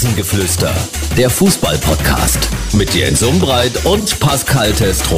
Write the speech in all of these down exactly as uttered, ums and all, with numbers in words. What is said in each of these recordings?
Rasengeflüster, der Fußball-Podcast mit Jens Umbreit und Pascal Testroth.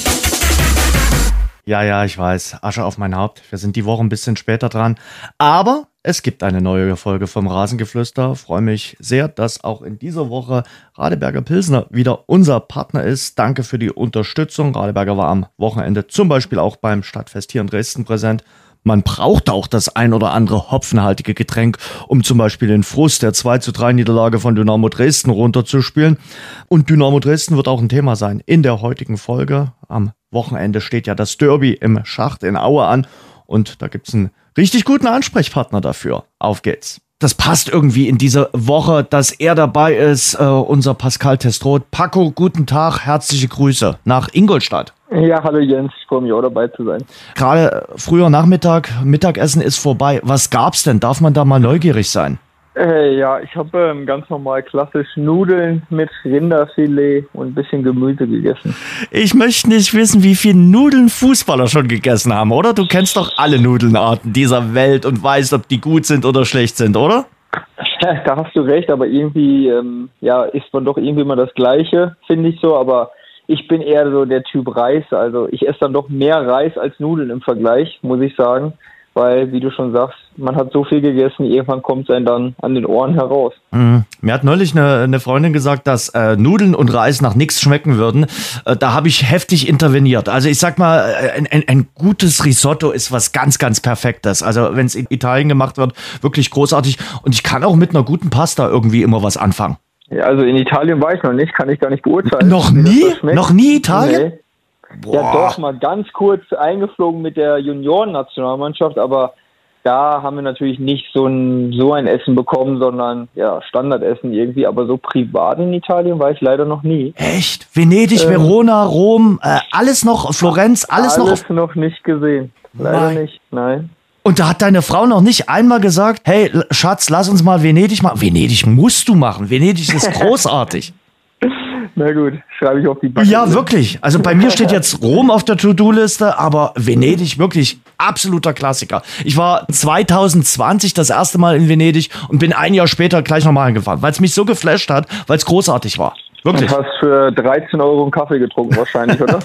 Ja, ja, ich weiß, Asche auf mein Haupt. Wir sind die Woche ein bisschen später dran, aber es gibt eine neue Folge vom Rasengeflüster. Freue mich sehr, dass auch in dieser Woche Radeberger Pilsner wieder unser Partner ist. Danke für die Unterstützung. Radeberger war am Wochenende zum Beispiel auch beim Stadtfest hier in Dresden präsent. Man braucht auch das ein oder andere hopfenhaltige Getränk, um zum Beispiel den Frust der zwei zu drei Niederlage von Dynamo Dresden runterzuspülen. Und Dynamo Dresden wird auch ein Thema sein in der heutigen Folge. Am Wochenende steht ja das Derby im Schacht in Aue an und da gibt's einen richtig guten Ansprechpartner dafür. Auf geht's. Das passt irgendwie in diese Woche, dass er dabei ist, äh, unser Pascal Testroth. Paco, guten Tag, herzliche Grüße nach Ingolstadt. Ja, hallo Jens, ich freue mich auch dabei zu sein. Gerade früher Nachmittag, Mittagessen ist vorbei. Was gab's denn? Darf man da mal neugierig sein? Äh, ja, ich habe ähm, ganz normal klassisch Nudeln mit Rinderfilet und ein bisschen Gemüse gegessen. Ich möchte nicht wissen, wie viele Nudeln Fußballer schon gegessen haben, oder? Du kennst doch alle Nudelnarten dieser Welt und weißt, ob die gut sind oder schlecht sind, oder? Da hast du recht, aber irgendwie ähm, ja, isst man doch irgendwie immer das Gleiche, finde ich so, aber ich bin eher so der Typ Reis, also ich esse dann doch mehr Reis als Nudeln im Vergleich, muss ich sagen, weil, wie du schon sagst, man hat so viel gegessen, irgendwann kommt es einem dann an den Ohren heraus. Mhm. Mir hat neulich eine, eine Freundin gesagt, dass äh, Nudeln und Reis nach nichts schmecken würden. Äh, da habe ich heftig interveniert. Also ich sag mal, ein, ein, ein gutes Risotto ist was ganz, ganz Perfektes. Also wenn es in Italien gemacht wird, wirklich großartig. Und ich kann auch mit einer guten Pasta irgendwie immer was anfangen. Ja, also in Italien war ich noch nicht, kann ich gar nicht beurteilen. Noch nie? Noch nie Italien? Nee. Ja, doch, mal ganz kurz eingeflogen mit der Junioren-Nationalmannschaft, aber da haben wir natürlich nicht so ein, so ein Essen bekommen, sondern ja, Standardessen irgendwie, aber so privat in Italien war ich leider noch nie. Echt? Venedig, ähm, Verona, Rom, äh, alles noch, Florenz, alles, alles noch? Alles noch nicht gesehen. Leider nein. nicht, nein. Und da hat deine Frau noch nicht einmal gesagt, hey Schatz, lass uns mal Venedig machen. Venedig musst du machen, Venedig ist großartig. Na gut, schreibe ich auf die Backe. Ja, wirklich. Also bei mir steht jetzt Rom auf der To-Do-Liste, aber Venedig wirklich absoluter Klassiker. Ich war zwanzig zwanzig das erste Mal in Venedig und bin ein Jahr später gleich nochmal hingefahren, weil es mich so geflasht hat, weil es großartig war. Wirklich. Du hast für dreizehn Euro einen Kaffee getrunken wahrscheinlich, oder?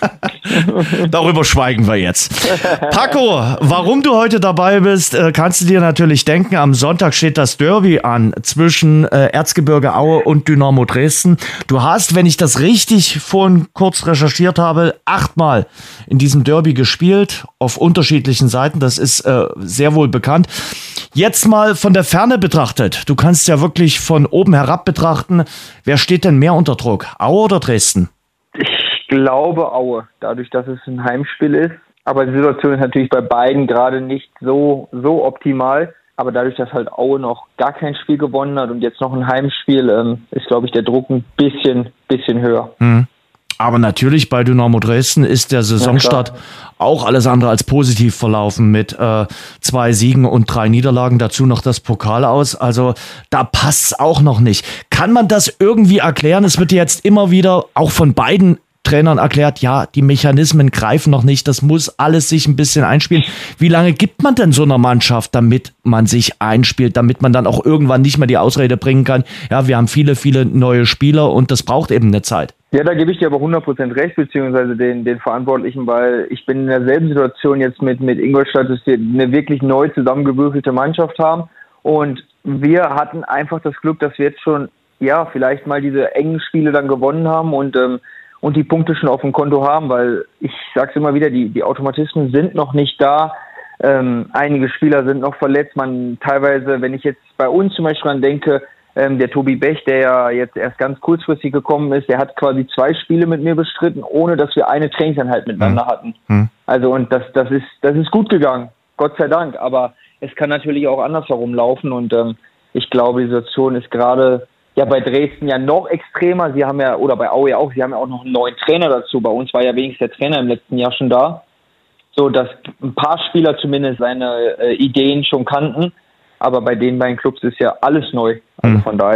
Darüber schweigen wir jetzt. Paco, warum du heute dabei bist, kannst du dir natürlich denken. Am Sonntag steht das Derby an zwischen Erzgebirge Aue und Dynamo Dresden. Du hast, wenn ich das richtig vorhin kurz recherchiert habe, achtmal in diesem Derby gespielt, auf unterschiedlichen Seiten. Das ist äh, sehr wohl bekannt. Jetzt mal von der Ferne betrachtet. Du kannst ja wirklich von oben herab betrachten. Wer steht denn mehr unter Druck? Aue oder Dresden? Ich glaube Aue, dadurch, dass es ein Heimspiel ist. Aber die Situation ist natürlich bei beiden gerade nicht so, so optimal. Aber dadurch, dass halt Aue noch gar kein Spiel gewonnen hat und jetzt noch ein Heimspiel, ähm, ist, glaube ich, der Druck ein bisschen, bisschen höher. Hm. Aber natürlich bei Dynamo Dresden ist der Saisonstart ja, auch alles andere als positiv verlaufen mit äh, zwei Siegen und drei Niederlagen, dazu noch das Pokal aus. Also da passt's auch noch nicht. Kann man das irgendwie erklären? Es wird jetzt immer wieder auch von beiden Trainern erklärt, ja, die Mechanismen greifen noch nicht, das muss alles sich ein bisschen einspielen. Wie lange gibt man denn so einer Mannschaft, damit man sich einspielt, damit man dann auch irgendwann nicht mehr die Ausrede bringen kann, ja, wir haben viele, viele neue Spieler und das braucht eben eine Zeit. Ja, da gebe ich dir aber hundert Prozent recht, beziehungsweise den, den Verantwortlichen, weil ich bin in derselben Situation jetzt mit, mit Ingolstadt, dass wir eine wirklich neu zusammengewürfelte Mannschaft haben und wir hatten einfach das Glück, dass wir jetzt schon, ja, vielleicht mal diese engen Spiele dann gewonnen haben und ähm, und die Punkte schon auf dem Konto haben, weil ich sage es immer wieder, die, die Automatismen sind noch nicht da. Ähm, einige Spieler sind noch verletzt. Man teilweise, wenn ich jetzt bei uns zum Beispiel dran denke, ähm, der Tobi Bech, der ja jetzt erst ganz kurzfristig gekommen ist, der hat quasi zwei Spiele mit mir bestritten, ohne dass wir eine Trainingseinheit miteinander hatten. Mhm. Also und das, das ist, das ist gut gegangen, Gott sei Dank. Aber es kann natürlich auch andersherum laufen und ähm, ich glaube, die Situation ist gerade ja bei Dresden ja noch extremer. Sie haben ja, oder bei Aue auch, sie haben ja auch noch einen neuen Trainer dazu. Bei uns war ja wenigstens der Trainer im letzten Jahr schon da. So, dass ein paar Spieler zumindest seine äh, Ideen schon kannten. Aber bei den beiden Clubs ist ja alles neu. Also von daher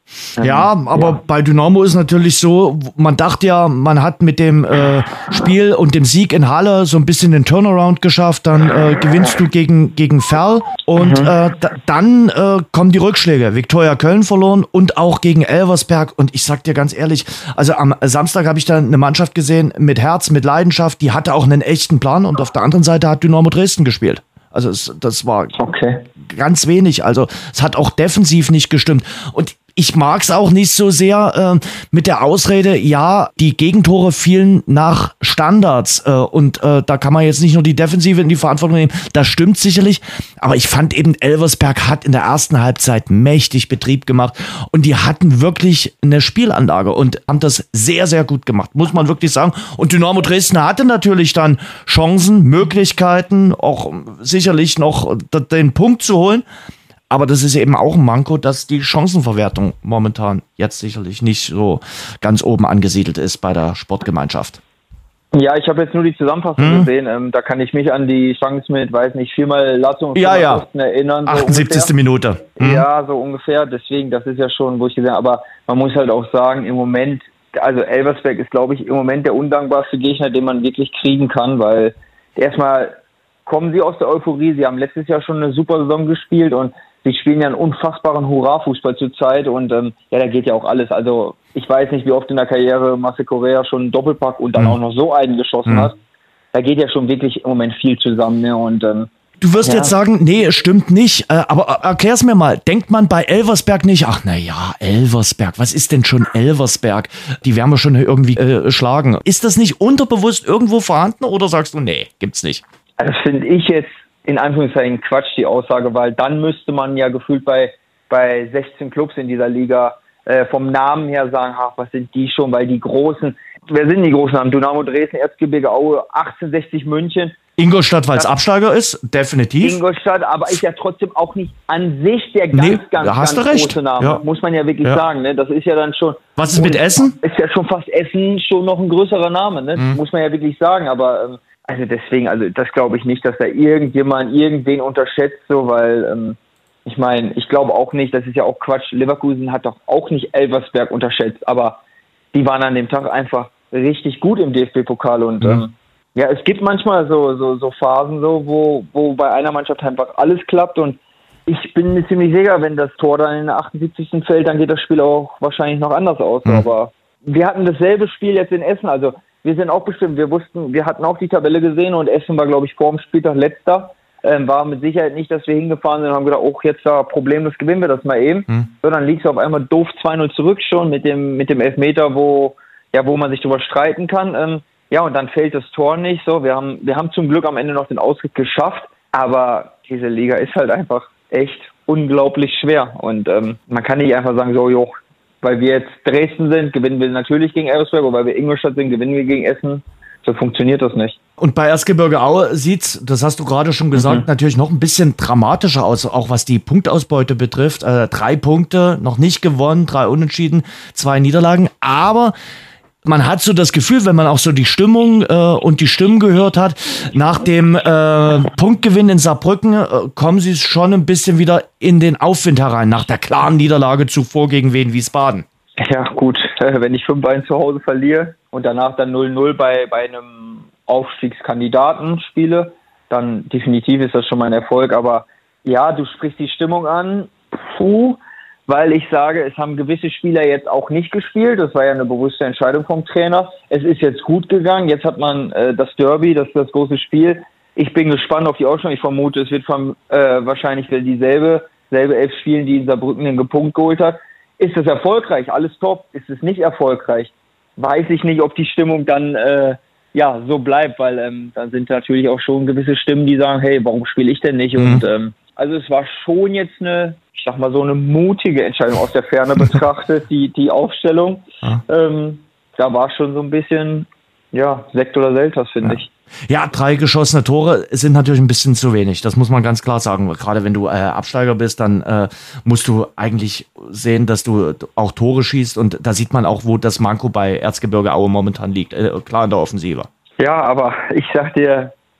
Ja, aber ja. bei Dynamo ist natürlich so, man dachte ja, man hat mit dem äh, Spiel und dem Sieg in Halle so ein bisschen den Turnaround geschafft, dann äh, gewinnst du gegen, gegen Ferl und mhm. äh, da, dann äh, kommen die Rückschläge. Viktoria Köln verloren und auch gegen Elversberg und ich sag dir ganz ehrlich, also am Samstag habe ich da eine Mannschaft gesehen mit Herz, mit Leidenschaft, die hatte auch einen echten Plan und auf der anderen Seite hat Dynamo Dresden gespielt. Also es, das war okay. ganz wenig, also es hat auch defensiv nicht gestimmt und ich mag es auch nicht so sehr äh, mit der Ausrede, ja, die Gegentore fielen nach Standards äh, und äh, da kann man jetzt nicht nur die Defensive in die Verantwortung nehmen, das stimmt sicherlich, aber ich fand eben, Elversberg hat in der ersten Halbzeit mächtig Betrieb gemacht und die hatten wirklich eine Spielanlage und haben das sehr, sehr gut gemacht, muss man wirklich sagen. Und Dynamo Dresden hatte natürlich dann Chancen, Möglichkeiten, auch sicherlich noch den Punkt zu holen. Aber das ist eben auch ein Manko, dass die Chancenverwertung momentan jetzt sicherlich nicht so ganz oben angesiedelt ist bei der Sportgemeinschaft. Ja, ich habe jetzt nur die Zusammenfassung hm. gesehen. Ähm, da kann ich mich an die Chance mit, weiß nicht, viermal Lassung und ja, ja. erinnern. So achtundsiebzigste Minute. Hm. Ja, so ungefähr. Deswegen, das ist ja schon, wo ich gesehen habe. Aber man muss halt auch sagen, im Moment, also Elversberg ist, glaube ich, im Moment der undankbarste Gegner, den man wirklich kriegen kann, weil erstmal kommen sie aus der Euphorie. Sie haben letztes Jahr schon eine super Saison gespielt und sie spielen ja einen unfassbaren Hurra-Fußball zurzeit und ähm, ja, da geht ja auch alles. Also ich weiß nicht, wie oft in der Karriere Marcel Correa schon einen Doppelpack und dann mhm. auch noch so einen geschossen mhm. hat. Da geht ja schon wirklich im Moment viel zusammen. Ne? Und ähm, Du wirst ja. jetzt sagen, nee, stimmt nicht. Äh, aber erklär's mir mal. Denkt man bei Elversberg nicht, ach na ja, Elversberg, was ist denn schon Elversberg? Die werden wir schon irgendwie äh, schlagen. Ist das nicht unterbewusst irgendwo vorhanden oder sagst du, nee, gibt's nicht? Also das finde ich jetzt in Anführungszeichen Quatsch, die Aussage, weil dann müsste man ja gefühlt bei, bei sechzehn Clubs in dieser Liga äh, vom Namen her sagen, ach, was sind die schon, weil die Großen, wer sind die großen Namen? Dynamo Dresden, Erzgebirge Aue, achtzehnhundertsechzig München. Ingolstadt, weil es Absteiger ist, definitiv. Ingolstadt, aber ist ja trotzdem auch nicht an sich der ganz, nee, ganz, ganz große Name, ja. muss man ja wirklich ja. sagen. Ne? Das ist ja dann schon... Was ist mit Essen? Ist ja schon fast Essen schon noch ein größerer Name, ne? Mhm. muss man ja wirklich sagen, aber... Ähm, Also deswegen, also das glaube ich nicht, dass da irgendjemand irgendwen unterschätzt, so, weil ähm, ich meine, ich glaube auch nicht, das ist ja auch Quatsch, Leverkusen hat doch auch nicht Elversberg unterschätzt, aber die waren an dem Tag einfach richtig gut im D F B-Pokal und mhm. ähm, ja, es gibt manchmal so so, so Phasen, so wo, wo bei einer Mannschaft einfach alles klappt und ich bin mir ziemlich sicher, wenn das Tor dann in der achtundsiebzigsten fällt, dann geht das Spiel auch wahrscheinlich noch anders aus, mhm. aber wir hatten dasselbe Spiel jetzt in Essen, also wir sind auch bestimmt, wir wussten, wir hatten auch die Tabelle gesehen und Essen war, glaube ich, vor dem Spieltag letzter. Ähm, war mit Sicherheit nicht, dass wir hingefahren sind und haben gedacht, oh, jetzt da problemlos gewinnen wir das mal eben. Hm. So, dann liegst du auf einmal doof zwei null zurück schon mit dem mit dem Elfmeter, wo ja, wo man sich drüber streiten kann. Ähm, ja, und dann fällt das Tor nicht. So, wir haben wir haben zum Glück am Ende noch den Ausgleich geschafft, aber diese Liga ist halt einfach echt unglaublich schwer und ähm, man kann nicht einfach sagen, so, jo, weil wir jetzt Dresden sind, gewinnen wir natürlich gegen Elversberg, und weil wir Ingolstadt sind, gewinnen wir gegen Essen. So funktioniert das nicht. Und bei Erzgebirge Aue sieht's, das hast du gerade schon gesagt, mhm. natürlich noch ein bisschen dramatischer aus, auch was die Punktausbeute betrifft. Äh, drei Punkte, noch nicht gewonnen, drei Unentschieden, zwei Niederlagen. Aber man hat so das Gefühl, wenn man auch so die Stimmung äh, und die Stimmen gehört hat, nach dem äh, Punktgewinn in Saarbrücken äh, kommen sie schon ein bisschen wieder in den Aufwind herein, nach der klaren Niederlage zuvor gegen Wien Wiesbaden. Ja gut, wenn ich fünf eins zu Hause verliere und danach dann null null bei, bei einem Aufstiegskandidaten spiele, dann definitiv ist das schon mal ein Erfolg. Aber ja, du sprichst die Stimmung an, puh, weil ich sage, es haben gewisse Spieler jetzt auch nicht gespielt. Das war ja eine bewusste Entscheidung vom Trainer. Es ist jetzt gut gegangen. Jetzt hat man äh, das Derby, das ist das große Spiel. Ich bin gespannt auf die Ausstellung. Ich vermute, es wird vom, äh, wahrscheinlich dieselbe selbe Elf spielen, die in Saarbrücken den Punkt geholt hat. Ist es erfolgreich? Alles top. Ist es nicht erfolgreich? Weiß ich nicht, ob die Stimmung dann äh, ja so bleibt, weil ähm, dann sind natürlich auch schon gewisse Stimmen, die sagen, hey, warum spiele ich denn nicht? Mhm. Und ähm, also es war schon jetzt eine, ich sag mal so eine mutige Entscheidung aus der Ferne betrachtet, die die Aufstellung. Ja. Ähm, da war schon so ein bisschen ja Sekt oder Selters, finde ja. ich. Ja, drei geschossene Tore sind natürlich ein bisschen zu wenig. Das muss man ganz klar sagen. Gerade wenn du äh, Absteiger bist, dann äh, musst du eigentlich sehen, dass du auch Tore schießt. Und da sieht man auch, wo das Manko bei Erzgebirge Aue momentan liegt. Äh, klar in der Offensive. Ja, aber ich sag dir,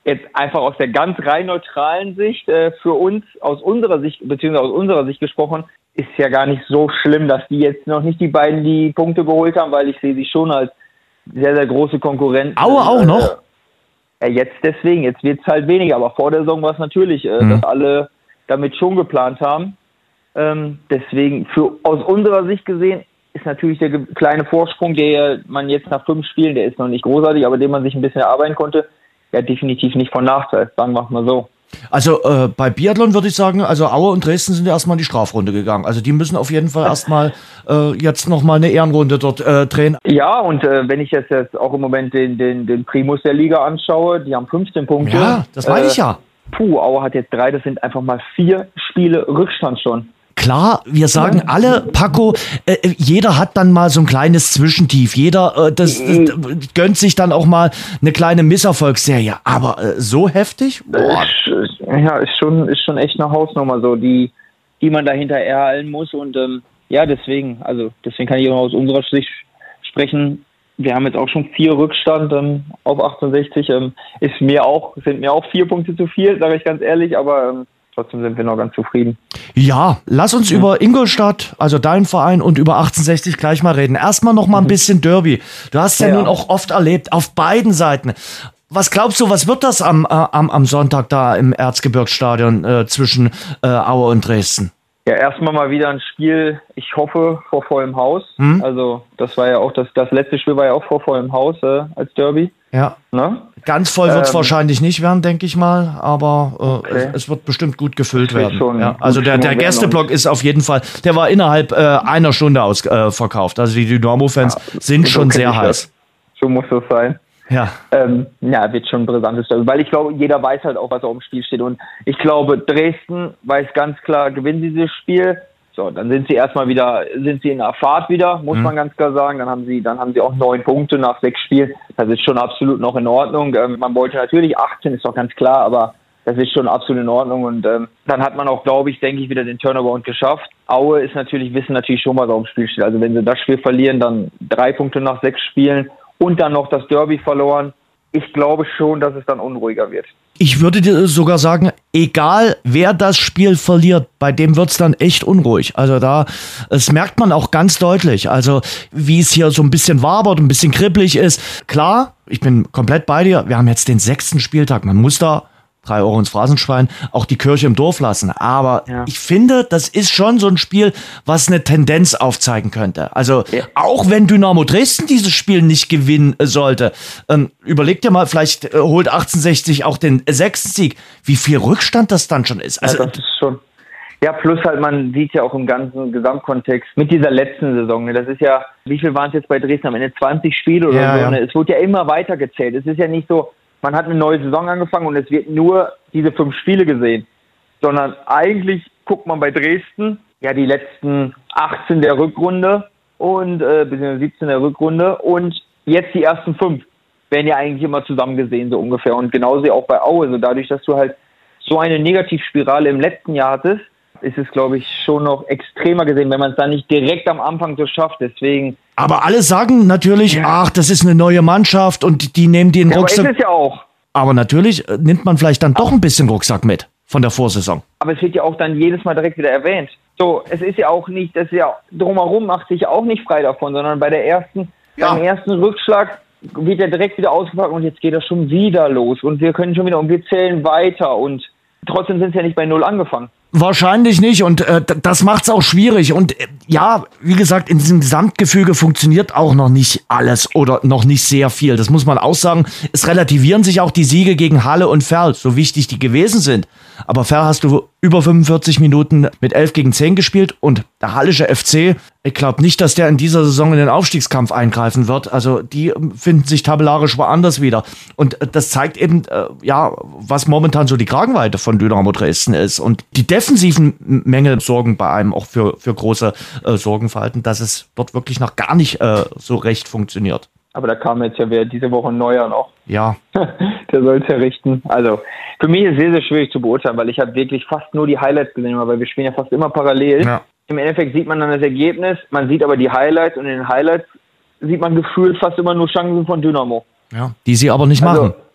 jetzt einfach aus der ganz rein neutralen Sicht äh, für uns, aus unserer Sicht, beziehungsweise aus unserer Sicht gesprochen, ist ja gar nicht so schlimm, dass die jetzt noch nicht die beiden die Punkte geholt haben, weil ich sehe sie schon als sehr, sehr große Konkurrenten. Aue auch äh, noch? Ja, jetzt deswegen, jetzt wird es halt weniger, aber vor der Saison war es natürlich, äh, mhm. dass alle damit schon geplant haben. Ähm, deswegen, für aus unserer Sicht gesehen, ist natürlich der ge- kleine Vorsprung, der man jetzt nach fünf Spielen, der ist noch nicht großartig, aber den man sich ein bisschen erarbeiten konnte, ja definitiv nicht von Nachteil, sagen wir mal so. Also äh, bei Biathlon würde ich sagen, also Aue und Dresden sind erstmal in die Strafrunde gegangen. Also die müssen auf jeden Fall erstmal äh, jetzt nochmal eine Ehrenrunde dort äh, drehen. Ja, und äh, wenn ich jetzt, jetzt auch im Moment den, den, den Primus der Liga anschaue, die haben fünfzehn Punkte. Ja, das meine äh, ich ja. Puh, Aue hat jetzt drei, das sind einfach mal vier Spiele Rückstand schon. Klar, wir sagen alle, Paco, äh, jeder hat dann mal so ein kleines Zwischentief. Jeder äh, das, das gönnt sich dann auch mal eine kleine Misserfolgsserie. Aber äh, so heftig? Boah. Ja, ist schon, ist schon echt eine Hausnummer, so, die, die man dahinter erhalten muss. Und ähm, ja, deswegen, also deswegen kann ich auch aus unserer Sicht sprechen. Wir haben jetzt auch schon vier Rückstand ähm, auf achtundsechzig. Ähm, ist mir auch, sind mir auch vier Punkte zu viel, sage ich ganz ehrlich, aber ähm, trotzdem sind wir noch ganz zufrieden. Ja, lass uns mhm. über Ingolstadt, also dein Verein, und über achtundsechzig gleich mal reden. Erstmal noch mal ein bisschen Derby. Du hast ja, ja nun auch oft erlebt, auf beiden Seiten. Was glaubst du, was wird das am, äh, am, am Sonntag da im Erzgebirgsstadion äh, zwischen äh, Aue und Dresden? Ja, erstmal mal wieder ein Spiel, ich hoffe, vor vollem Haus. Mhm. Also das war ja auch, das, das letzte Spiel war ja auch vor vollem Haus äh, als Derby. Ja. Ne? Ganz voll wird es ähm, wahrscheinlich nicht werden, denke ich mal, aber äh, okay. es, es wird bestimmt gut gefüllt werden. Ja, also der, der Gästeblock ist auf jeden Fall, der war innerhalb äh, einer Stunde ausverkauft. Äh, also die Dynamo-Fans ja, sind schon sehr heiß. So muss das sein. Ja. Ähm, ja, wird schon ein brisantes Derby, weil ich glaube, jeder weiß halt auch, was auf dem Spiel steht. Und ich glaube, Dresden weiß ganz klar, gewinnen sie dieses Spiel. So, dann sind sie erstmal wieder, sind sie in der Fahrt wieder, muss mhm. man ganz klar sagen. Dann haben sie, dann haben sie auch neun Punkte nach sechs Spielen. Das ist schon absolut noch in Ordnung. Ähm, man wollte natürlich achtzehn, ist doch ganz klar, aber das ist schon absolut in Ordnung. Und ähm, dann hat man auch, glaube ich, denke ich, wieder den Turnaround geschafft. Aue ist natürlich, wissen natürlich schon, was auf dem Spiel steht. Also wenn sie das Spiel verlieren, dann drei Punkte nach sechs Spielen und dann noch das Derby verloren. Ich glaube schon, dass es dann unruhiger wird. Ich würde dir sogar sagen, egal wer das Spiel verliert, bei dem wird's dann echt unruhig. Also da, das merkt man auch ganz deutlich. Also wie es hier so ein bisschen wabert, ein bisschen kribbelig ist. Klar, ich bin komplett bei dir. Wir haben jetzt den sechsten Spieltag. Man muss da drei Euro ins Phrasenschwein, auch die Kirche im Dorf lassen. Aber ja. ich finde, das ist schon so ein Spiel, was eine Tendenz aufzeigen könnte. Also ja. auch wenn Dynamo Dresden dieses Spiel nicht gewinnen sollte, ähm, überleg dir mal, vielleicht äh, holt achtundsechzig auch den sechsten Sieg. Wie viel Rückstand das dann schon ist. Also, ja, das ist schon. Ja, plus halt, man sieht ja auch im ganzen Gesamtkontext mit dieser letzten Saison, ne, das ist ja, wie viel waren es jetzt bei Dresden am Ende? zwanzig Spiele oder ja, so, ja. Ne? Es wurde ja immer weiter gezählt. Es ist ja nicht so, man hat eine neue Saison angefangen und es wird nur diese fünf Spiele gesehen. Sondern eigentlich guckt man bei Dresden, ja, die letzten achtzehn der Rückrunde und äh, beziehungsweise siebzehn der Rückrunde und jetzt die ersten fünf werden ja eigentlich immer zusammen gesehen, so ungefähr. Und genauso auch bei Aue. So dadurch, dass du halt so eine Negativspirale im letzten Jahr hattest, ist es, glaube ich, schon noch extremer gesehen, wenn man es dann nicht direkt am Anfang so schafft. Deswegen. Aber alle sagen natürlich, ja. ach, das ist eine neue Mannschaft und die nehmen den ja, Rucksack. Aber ist es ja auch. Aber natürlich nimmt man vielleicht dann doch ein bisschen Rucksack mit von der Vorsaison. Aber es wird ja auch dann jedes Mal direkt wieder erwähnt. So, es ist ja auch nicht, das ist ja drumherum macht sich auch nicht frei davon, sondern bei der ersten, ja. beim ersten Rückschlag wird er direkt wieder ausgepackt und jetzt geht das schon wieder los und wir können schon wieder und wir zählen weiter und trotzdem sind es ja nicht bei Null angefangen. Wahrscheinlich nicht und äh, das macht's auch schwierig und äh, ja, wie gesagt, in diesem Gesamtgefüge funktioniert auch noch nicht alles oder noch nicht sehr viel, das muss man auch sagen. Es relativieren sich auch die Siege gegen Halle und Ferl, so wichtig die gewesen sind. Aber Ferl hast du über fünfundvierzig Minuten mit elf gegen zehn gespielt und der Hallische F C, ich glaube nicht, dass der in dieser Saison in den Aufstiegskampf eingreifen wird. Also die finden sich tabellarisch woanders wieder. Und das zeigt eben, äh, ja, was momentan so die Kragenweite von Dynamo Dresden ist. Und die defensiven Mängel sorgen bei einem auch für, für große äh, Sorgenfalten, dass es dort wirklich noch gar nicht äh, so recht funktioniert. Aber da kam jetzt ja wieder diese Woche ein neuer noch. Ja. Der soll es ja richten. Also, für mich ist es sehr, sehr schwierig zu beurteilen, weil ich habe wirklich fast nur die Highlights gesehen, weil wir spielen ja fast immer parallel. Ja. Im Endeffekt sieht man dann das Ergebnis, man sieht aber die Highlights und in den Highlights sieht man gefühlt fast immer nur Chancen von Dynamo. Ja. Die sie aber nicht also, machen.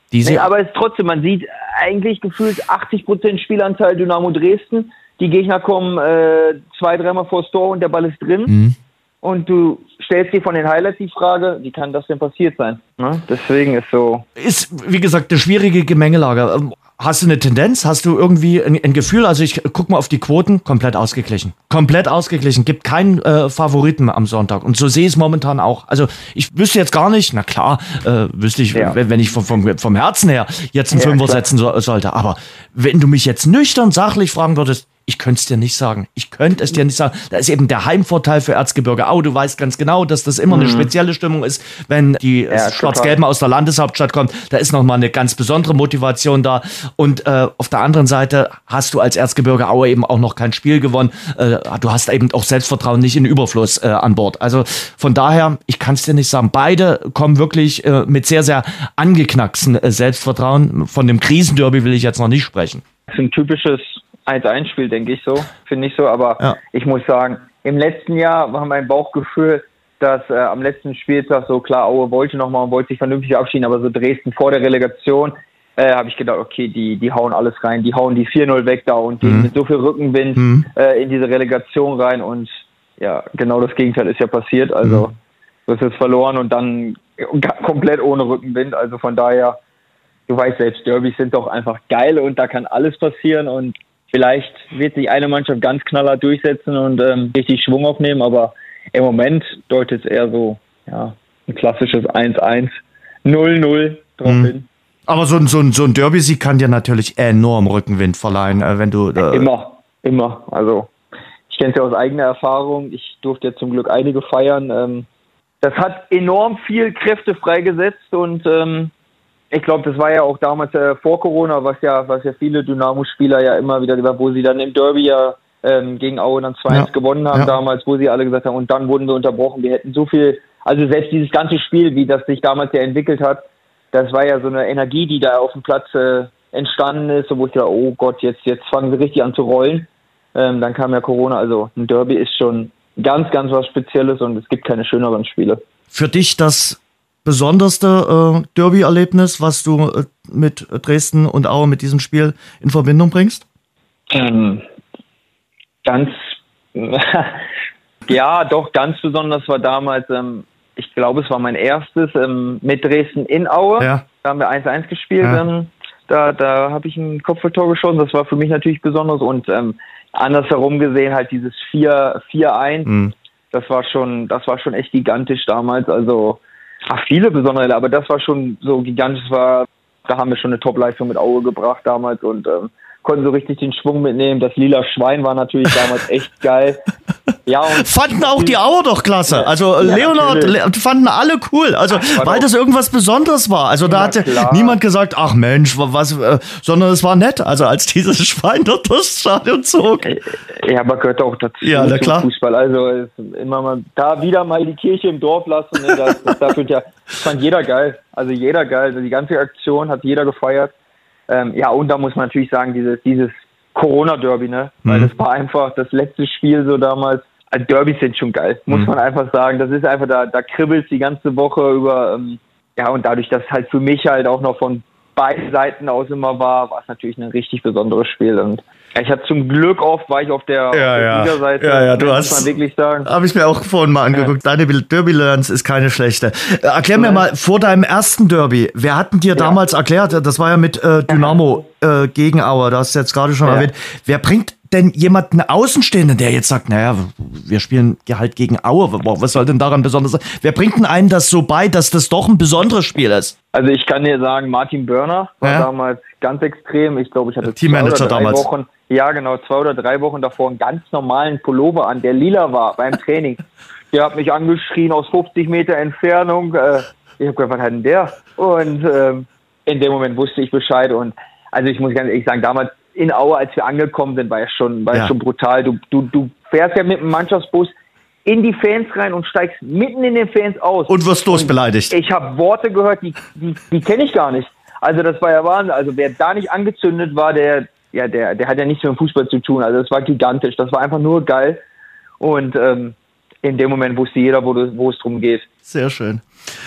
Diese nee, aber es ist trotzdem, man sieht eigentlich gefühlt achtzig Prozent Spielanteil Dynamo Dresden. Die Gegner kommen äh, zwei, dreimal vors Tor und der Ball ist drin. Mhm. Und du stellst dir von den Highlights die Frage, wie kann das denn passiert sein? Ne? Deswegen ist so... Ist, wie gesagt, eine schwierige Gemengelage. Hast du eine Tendenz? Hast du irgendwie ein, ein Gefühl? Also ich guck mal auf die Quoten, komplett ausgeglichen. Komplett ausgeglichen. Gibt keinen äh, Favoriten am Sonntag. Und so sehe ich es momentan auch. Also ich wüsste jetzt gar nicht, na klar, äh, wüsste ich, ja. wenn, wenn ich vom, vom, vom Herzen her jetzt einen ja, Fünfer klar. setzen so, sollte. Aber wenn du mich jetzt nüchtern, sachlich fragen würdest, ich könnte es dir nicht sagen. Ich könnte es dir nicht sagen. Da ist eben der Heimvorteil für Erzgebirge Aue. Du weißt ganz genau, dass das immer mhm. eine spezielle Stimmung ist, wenn die ja, Schwarz-Gelben aus der Landeshauptstadt kommen. Da ist nochmal eine ganz besondere Motivation da. Und äh, auf der anderen Seite hast du als Erzgebirge Aue eben auch noch kein Spiel gewonnen. Äh, du hast eben auch Selbstvertrauen nicht in Überfluss äh, an Bord. Also von daher, ich kann es dir nicht sagen. Beide kommen wirklich äh, mit sehr, sehr angeknacksten äh, Selbstvertrauen. Von dem Krisenderby will ich jetzt noch nicht sprechen. Das ist ein typisches eins eins Spiel, denke ich so, finde ich so, aber ja. ich muss sagen, im letzten Jahr war mein Bauchgefühl, dass äh, am letzten Spieltag so klar, Aue wollte nochmal und wollte sich vernünftig abschieden, aber so Dresden vor der Relegation, äh, habe ich gedacht, okay, die die hauen alles rein, die hauen die vier null weg da und gehen mhm. mit so viel Rückenwind mhm. äh, in diese Relegation rein und ja, genau das Gegenteil ist ja passiert, also mhm. du hast jetzt verloren und dann komplett ohne Rückenwind, also von daher, du weißt selbst, Derbys sind doch einfach geil und da kann alles passieren und vielleicht wird sich eine Mannschaft ganz knallhart durchsetzen und ähm, richtig Schwung aufnehmen, aber im Moment deutet es eher so ja, ein klassisches eins eins, null null drauf mhm. hin. Aber so ein, so ein, so ein Derby-Sieg kann dir natürlich enorm Rückenwind verleihen, äh, wenn du... Äh immer, immer. Also ich kenne es ja aus eigener Erfahrung. Ich durfte ja zum Glück einige feiern. Ähm, das hat enorm viel Kräfte freigesetzt und ähm, ich glaube, das war ja auch damals äh, vor Corona, was ja, was ja viele Dynamo-Spieler ja immer wieder gesagt, wo sie dann im Derby ja ähm, gegen Aue dann zwei eins ja. gewonnen haben ja. damals, wo sie alle gesagt haben, und dann wurden wir unterbrochen. Wir hätten so viel, also selbst dieses ganze Spiel, wie das sich damals ja entwickelt hat, das war ja so eine Energie, die da auf dem Platz äh, entstanden ist, wo ich dachte, oh Gott, jetzt, jetzt fangen sie richtig an zu rollen. Ähm, dann kam ja Corona, also ein Derby ist schon ganz, ganz was Spezielles und es gibt keine schöneren Spiele. Für dich das besonderste äh, Derby-Erlebnis, was du äh, mit Dresden und Aue mit diesem Spiel in Verbindung bringst? Ähm, ganz, ja, doch, ganz besonders war damals, ähm, ich glaube, es war mein erstes ähm, mit Dresden in Aue. Ja. Da haben wir eins eins gespielt. Ja. Ähm, da da habe ich ein Kopfballtor geschossen. Das war für mich natürlich besonders. Und ähm, andersherum gesehen halt dieses vier eins. Mhm. Das war schon, das war schon echt gigantisch damals. Also ach, viele besondere, aber das war schon so gigantisch. Das war, da haben wir schon eine Top-Leistung mit Aue gebracht damals und ähm, konnten so richtig den Schwung mitnehmen. Das lila Schwein war natürlich damals echt geil. Ja, und fanden auch die Auer doch klasse. Ja, also ja, Leonhard Le- fanden alle cool. Also ach, weil das irgendwas Besonderes war. Also da hatte klar. niemand gesagt, ach Mensch, was, äh, sondern es war nett. Also als dieses Schwein dort durchs Stadion zog. Ja, aber gehört auch dazu ja, zum klar. Fußball. Also immer mal da wieder mal die Kirche im Dorf lassen. Ne? Das, das, das, ja, das fand jeder geil. Also jeder geil. Also die ganze Aktion hat jeder gefeiert. Ähm, ja, und da muss man natürlich sagen, dieses, dieses Corona-Derby, ne? Mhm. Weil das war einfach das letzte Spiel so damals. Also Derbys sind schon geil, muss mhm. man einfach sagen. Das ist einfach, da, da kribbelt die ganze Woche über, ähm, ja, und dadurch, dass halt für mich halt auch noch von beiden Seiten aus immer war, war es natürlich ein richtig besonderes Spiel. Und ja, ich hatte zum Glück oft, war ich auf der, ja, auf der ja. Siegerseite, ja, ja, du muss hast, man wirklich sagen. Habe ich mir auch vorhin mal angeguckt. Ja. Deine Derby-Bilanz ist keine schlechte. Erklär mir mal, vor deinem ersten Derby, wer hat denn dir ja. damals erklärt, das war ja mit äh, Dynamo äh, gegen Aue, das hast du jetzt gerade schon ja. erwähnt, wer bringt denn jemanden Außenstehenden, der jetzt sagt, naja, wir spielen halt gegen Aue, was soll denn daran besonders sein? Wer bringt denn einen das so bei, dass das doch ein besonderes Spiel ist? Also ich kann dir sagen, Martin Börner war ja. damals ganz extrem. Ich glaube, ich hatte Teammanager zwei oder drei damals. Wochen, ja genau, zwei oder drei Wochen davor einen ganz normalen Pullover an, der lila war beim Training. Der hat mich angeschrien aus fünfzig Meter Entfernung. Ich habe gesagt, was hat denn der? Und ähm, in dem Moment wusste ich Bescheid. Und also ich muss ganz ehrlich sagen, damals in Aue, als wir angekommen sind, war es schon, war ja. schon brutal. Du, du, du fährst ja mit dem Mannschaftsbus in die Fans rein und steigst mitten in den Fans aus. Und wirst losbeleidigt. Ich habe Worte gehört, die, die, die kenne ich gar nicht. Also das war ja Wahnsinn. Also wer da nicht angezündet war, der, ja, der, der hat ja nichts mit dem Fußball zu tun. Also das war gigantisch. Das war einfach nur geil. Und ähm, in dem Moment wusste jeder, wo, du, wo es drum geht. Sehr schön.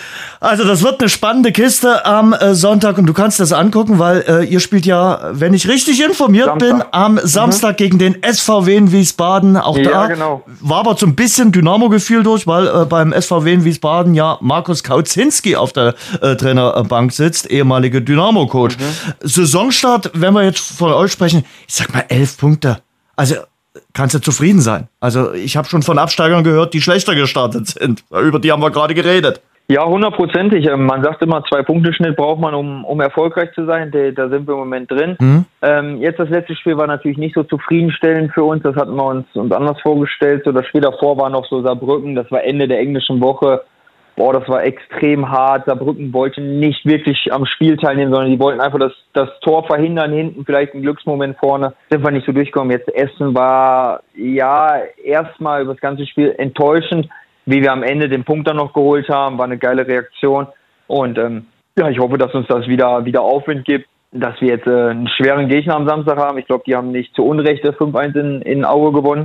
Also das wird eine spannende Kiste am äh, Sonntag und du kannst das angucken, weil äh, ihr spielt ja, wenn ich richtig informiert Samstag. bin, am Samstag mhm. gegen den S V W in Wiesbaden. Auch ja, da genau. war aber so ein bisschen Dynamo-Gefühl durch, weil äh, beim S V W in Wiesbaden ja Markus Kauzinski auf der äh, Trainerbank sitzt, ehemaliger Dynamo-Coach. Mhm. Saisonstart, wenn wir jetzt von euch sprechen, ich sag mal elf Punkte. Also kannst du zufrieden sein. Also ich habe schon von Absteigern gehört, die schlechter gestartet sind. Über die haben wir gerade geredet. Ja, hundertprozentig. Man sagt immer, zwei Punkte Schnitt braucht man, um, um erfolgreich zu sein. Da sind wir im Moment drin. Mhm. Ähm, jetzt das letzte Spiel war natürlich nicht so zufriedenstellend für uns. Das hatten wir uns, uns anders vorgestellt. So das Spiel davor war noch so Saarbrücken. Das war Ende der englischen Woche. Boah, das war extrem hart. Saarbrücken wollte nicht wirklich am Spiel teilnehmen, sondern die wollten einfach das, das Tor verhindern, hinten vielleicht einen Glücksmoment vorne. Sind wir nicht so durchgekommen. Jetzt Essen war, ja, erstmal über das ganze Spiel enttäuschend. Wie wir am Ende den Punkt dann noch geholt haben, war eine geile Reaktion. Und ähm, ja, ich hoffe, dass uns das wieder, wieder Aufwind gibt, dass wir jetzt äh, einen schweren Gegner am Samstag haben. Ich glaube, die haben nicht zu Unrecht fünf eins in, in Aue gewonnen.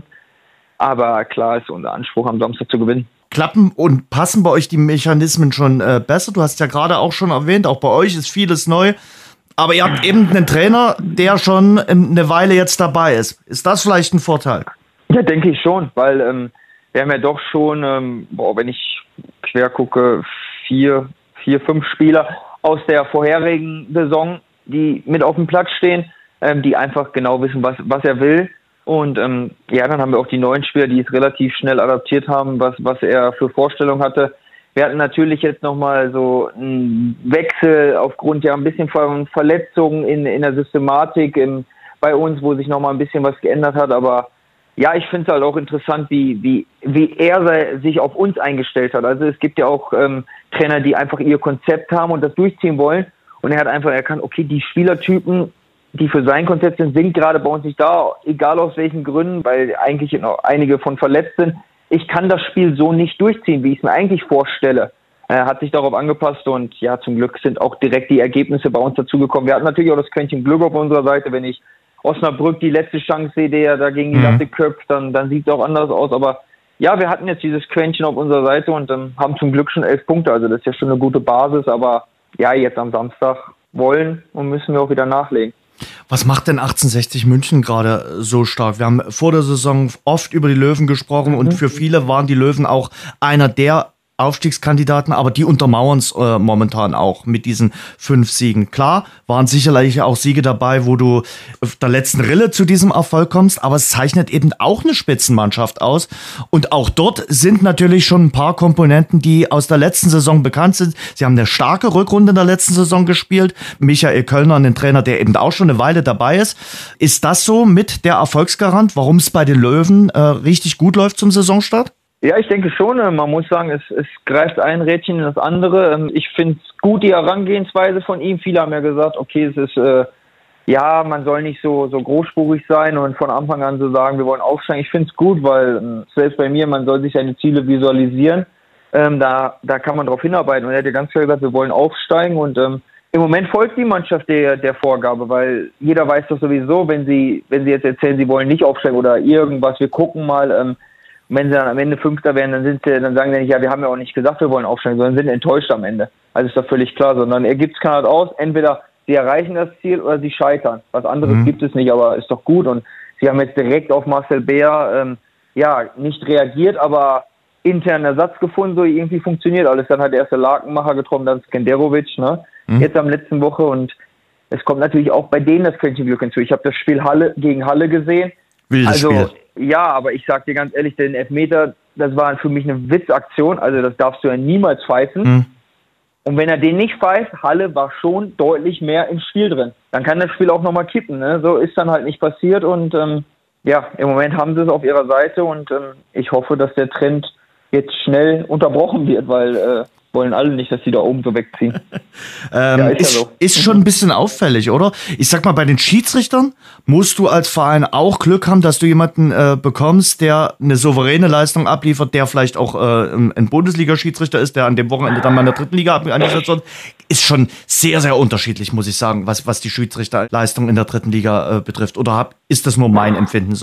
Aber klar ist unser Anspruch, am Samstag zu gewinnen. Klappen und passen bei euch die Mechanismen schon äh, besser? Du hast ja gerade auch schon erwähnt, auch bei euch ist vieles neu. Aber ihr habt eben einen Trainer, der schon eine Weile jetzt dabei ist. Ist das vielleicht ein Vorteil? Ja, denke ich schon, weil ähm, wir haben ja doch schon, ähm, boah, wenn ich quer gucke, vier, vier, fünf Spieler aus der vorherigen Saison, die mit auf dem Platz stehen, ähm, die einfach genau wissen, was, was er will. Und ähm, ja, dann haben wir auch die neuen Spieler, die es relativ schnell adaptiert haben, was, was er für Vorstellungen hatte. Wir hatten natürlich jetzt nochmal so einen Wechsel aufgrund ja ein bisschen von Verletzungen in, in der Systematik im, bei uns, wo sich nochmal ein bisschen was geändert hat. Aber ja, ich finde es halt auch interessant, wie, wie, wie er sich auf uns eingestellt hat. Also es gibt ja auch ähm, Trainer, die einfach ihr Konzept haben und das durchziehen wollen. Und er hat einfach erkannt, okay, die Spielertypen, die für sein Konzept sind, sind gerade bei uns nicht da, egal aus welchen Gründen, weil eigentlich noch einige von verletzt sind. Ich kann das Spiel so nicht durchziehen, wie ich es mir eigentlich vorstelle. Er hat sich darauf angepasst und ja, zum Glück sind auch direkt die Ergebnisse bei uns dazugekommen. Wir hatten natürlich auch das Quäntchen Glück auf unserer Seite. Wenn ich Osnabrück die letzte Chance sehe, der da gegen die Latte mhm. köpft, dann, dann sieht es auch anders aus. Aber ja, wir hatten jetzt dieses Quäntchen auf unserer Seite und ähm, haben zum Glück schon elf Punkte. Also das ist ja schon eine gute Basis. Aber ja, jetzt am Samstag wollen und müssen wir auch wieder nachlegen. Was macht denn achtzehnhundertsechzig München gerade so stark? Wir haben vor der Saison oft über die Löwen gesprochen mhm. und für viele waren die Löwen auch einer der Aufstiegskandidaten, aber die untermauern es äh, momentan auch mit diesen fünf Siegen. Klar, waren sicherlich auch Siege dabei, wo du auf der letzten Rille zu diesem Erfolg kommst, aber es zeichnet eben auch eine Spitzenmannschaft aus. Und auch dort sind natürlich schon ein paar Komponenten, die aus der letzten Saison bekannt sind. Sie haben eine starke Rückrunde in der letzten Saison gespielt. Michael Kölner, ein Trainer, der eben auch schon eine Weile dabei ist. Ist das so mit der Erfolgsgarant, warum es bei den Löwen äh, richtig gut läuft zum Saisonstart? Ja, ich denke schon. Man muss sagen, es, es greift ein Rädchen in das andere. Ich finde es gut, die Herangehensweise von ihm. Viele haben ja gesagt, okay, es ist, äh, ja, man soll nicht so, so großspurig sein und von Anfang an so sagen, wir wollen aufsteigen. Ich finde es gut, weil äh, selbst bei mir, man soll sich seine Ziele visualisieren. Ähm, da, da kann man drauf hinarbeiten. Und er hat ja ganz klar gesagt, wir wollen aufsteigen und ähm, im Moment folgt die Mannschaft der, der Vorgabe, weil jeder weiß doch sowieso, wenn sie, wenn sie jetzt erzählen, sie wollen nicht aufsteigen oder irgendwas, wir gucken mal, ähm, und wenn sie dann am Ende Fünfter werden, dann sind sie, dann sagen sie nicht, ja, wir haben ja auch nicht gesagt, wir wollen aufsteigen, sondern sind enttäuscht am Ende. Also ist doch völlig klar, sondern er gibt es keiner aus, entweder sie erreichen das Ziel oder sie scheitern. Was anderes mhm. gibt es nicht, aber ist doch gut. Und sie haben jetzt direkt auf Marcel Beer, ähm, ja, nicht reagiert, aber intern Ersatz gefunden, so irgendwie funktioniert alles. Dann hat der erste Lakenmacher getroffen, dann Skenderovic, ne? Mhm. Jetzt am letzten Woche und es kommt natürlich auch bei denen das Quäntchen Glück hinzu. Ich habe das Spiel Halle gegen Halle gesehen. Wildes also, Spiel. Ja, aber ich sag dir ganz ehrlich, den Elfmeter, das war für mich eine Witzaktion, also das darfst du ja niemals pfeifen. Mhm. Und wenn er den nicht pfeift, Halle war schon deutlich mehr im Spiel drin. Dann kann das Spiel auch nochmal kippen, ne? So ist dann halt nicht passiert und ähm, ja, im Moment haben sie es auf ihrer Seite und ähm, ich hoffe, dass der Trend jetzt schnell unterbrochen wird, weil äh, wollen alle nicht, dass die da oben so wegziehen. ähm, ja, ist, ist, ja so. ist schon ein bisschen auffällig, oder? Ich sag mal, bei den Schiedsrichtern musst du als Verein auch Glück haben, dass du jemanden äh, bekommst, der eine souveräne Leistung abliefert, der vielleicht auch äh, ein Bundesliga-Schiedsrichter ist, der an dem Wochenende dann mal in der dritten Liga eingesetzt wird. Ist schon sehr, sehr unterschiedlich, muss ich sagen, was, was die Schiedsrichterleistung in der dritten Liga äh, betrifft. Oder hab, ist das nur mein Empfinden so?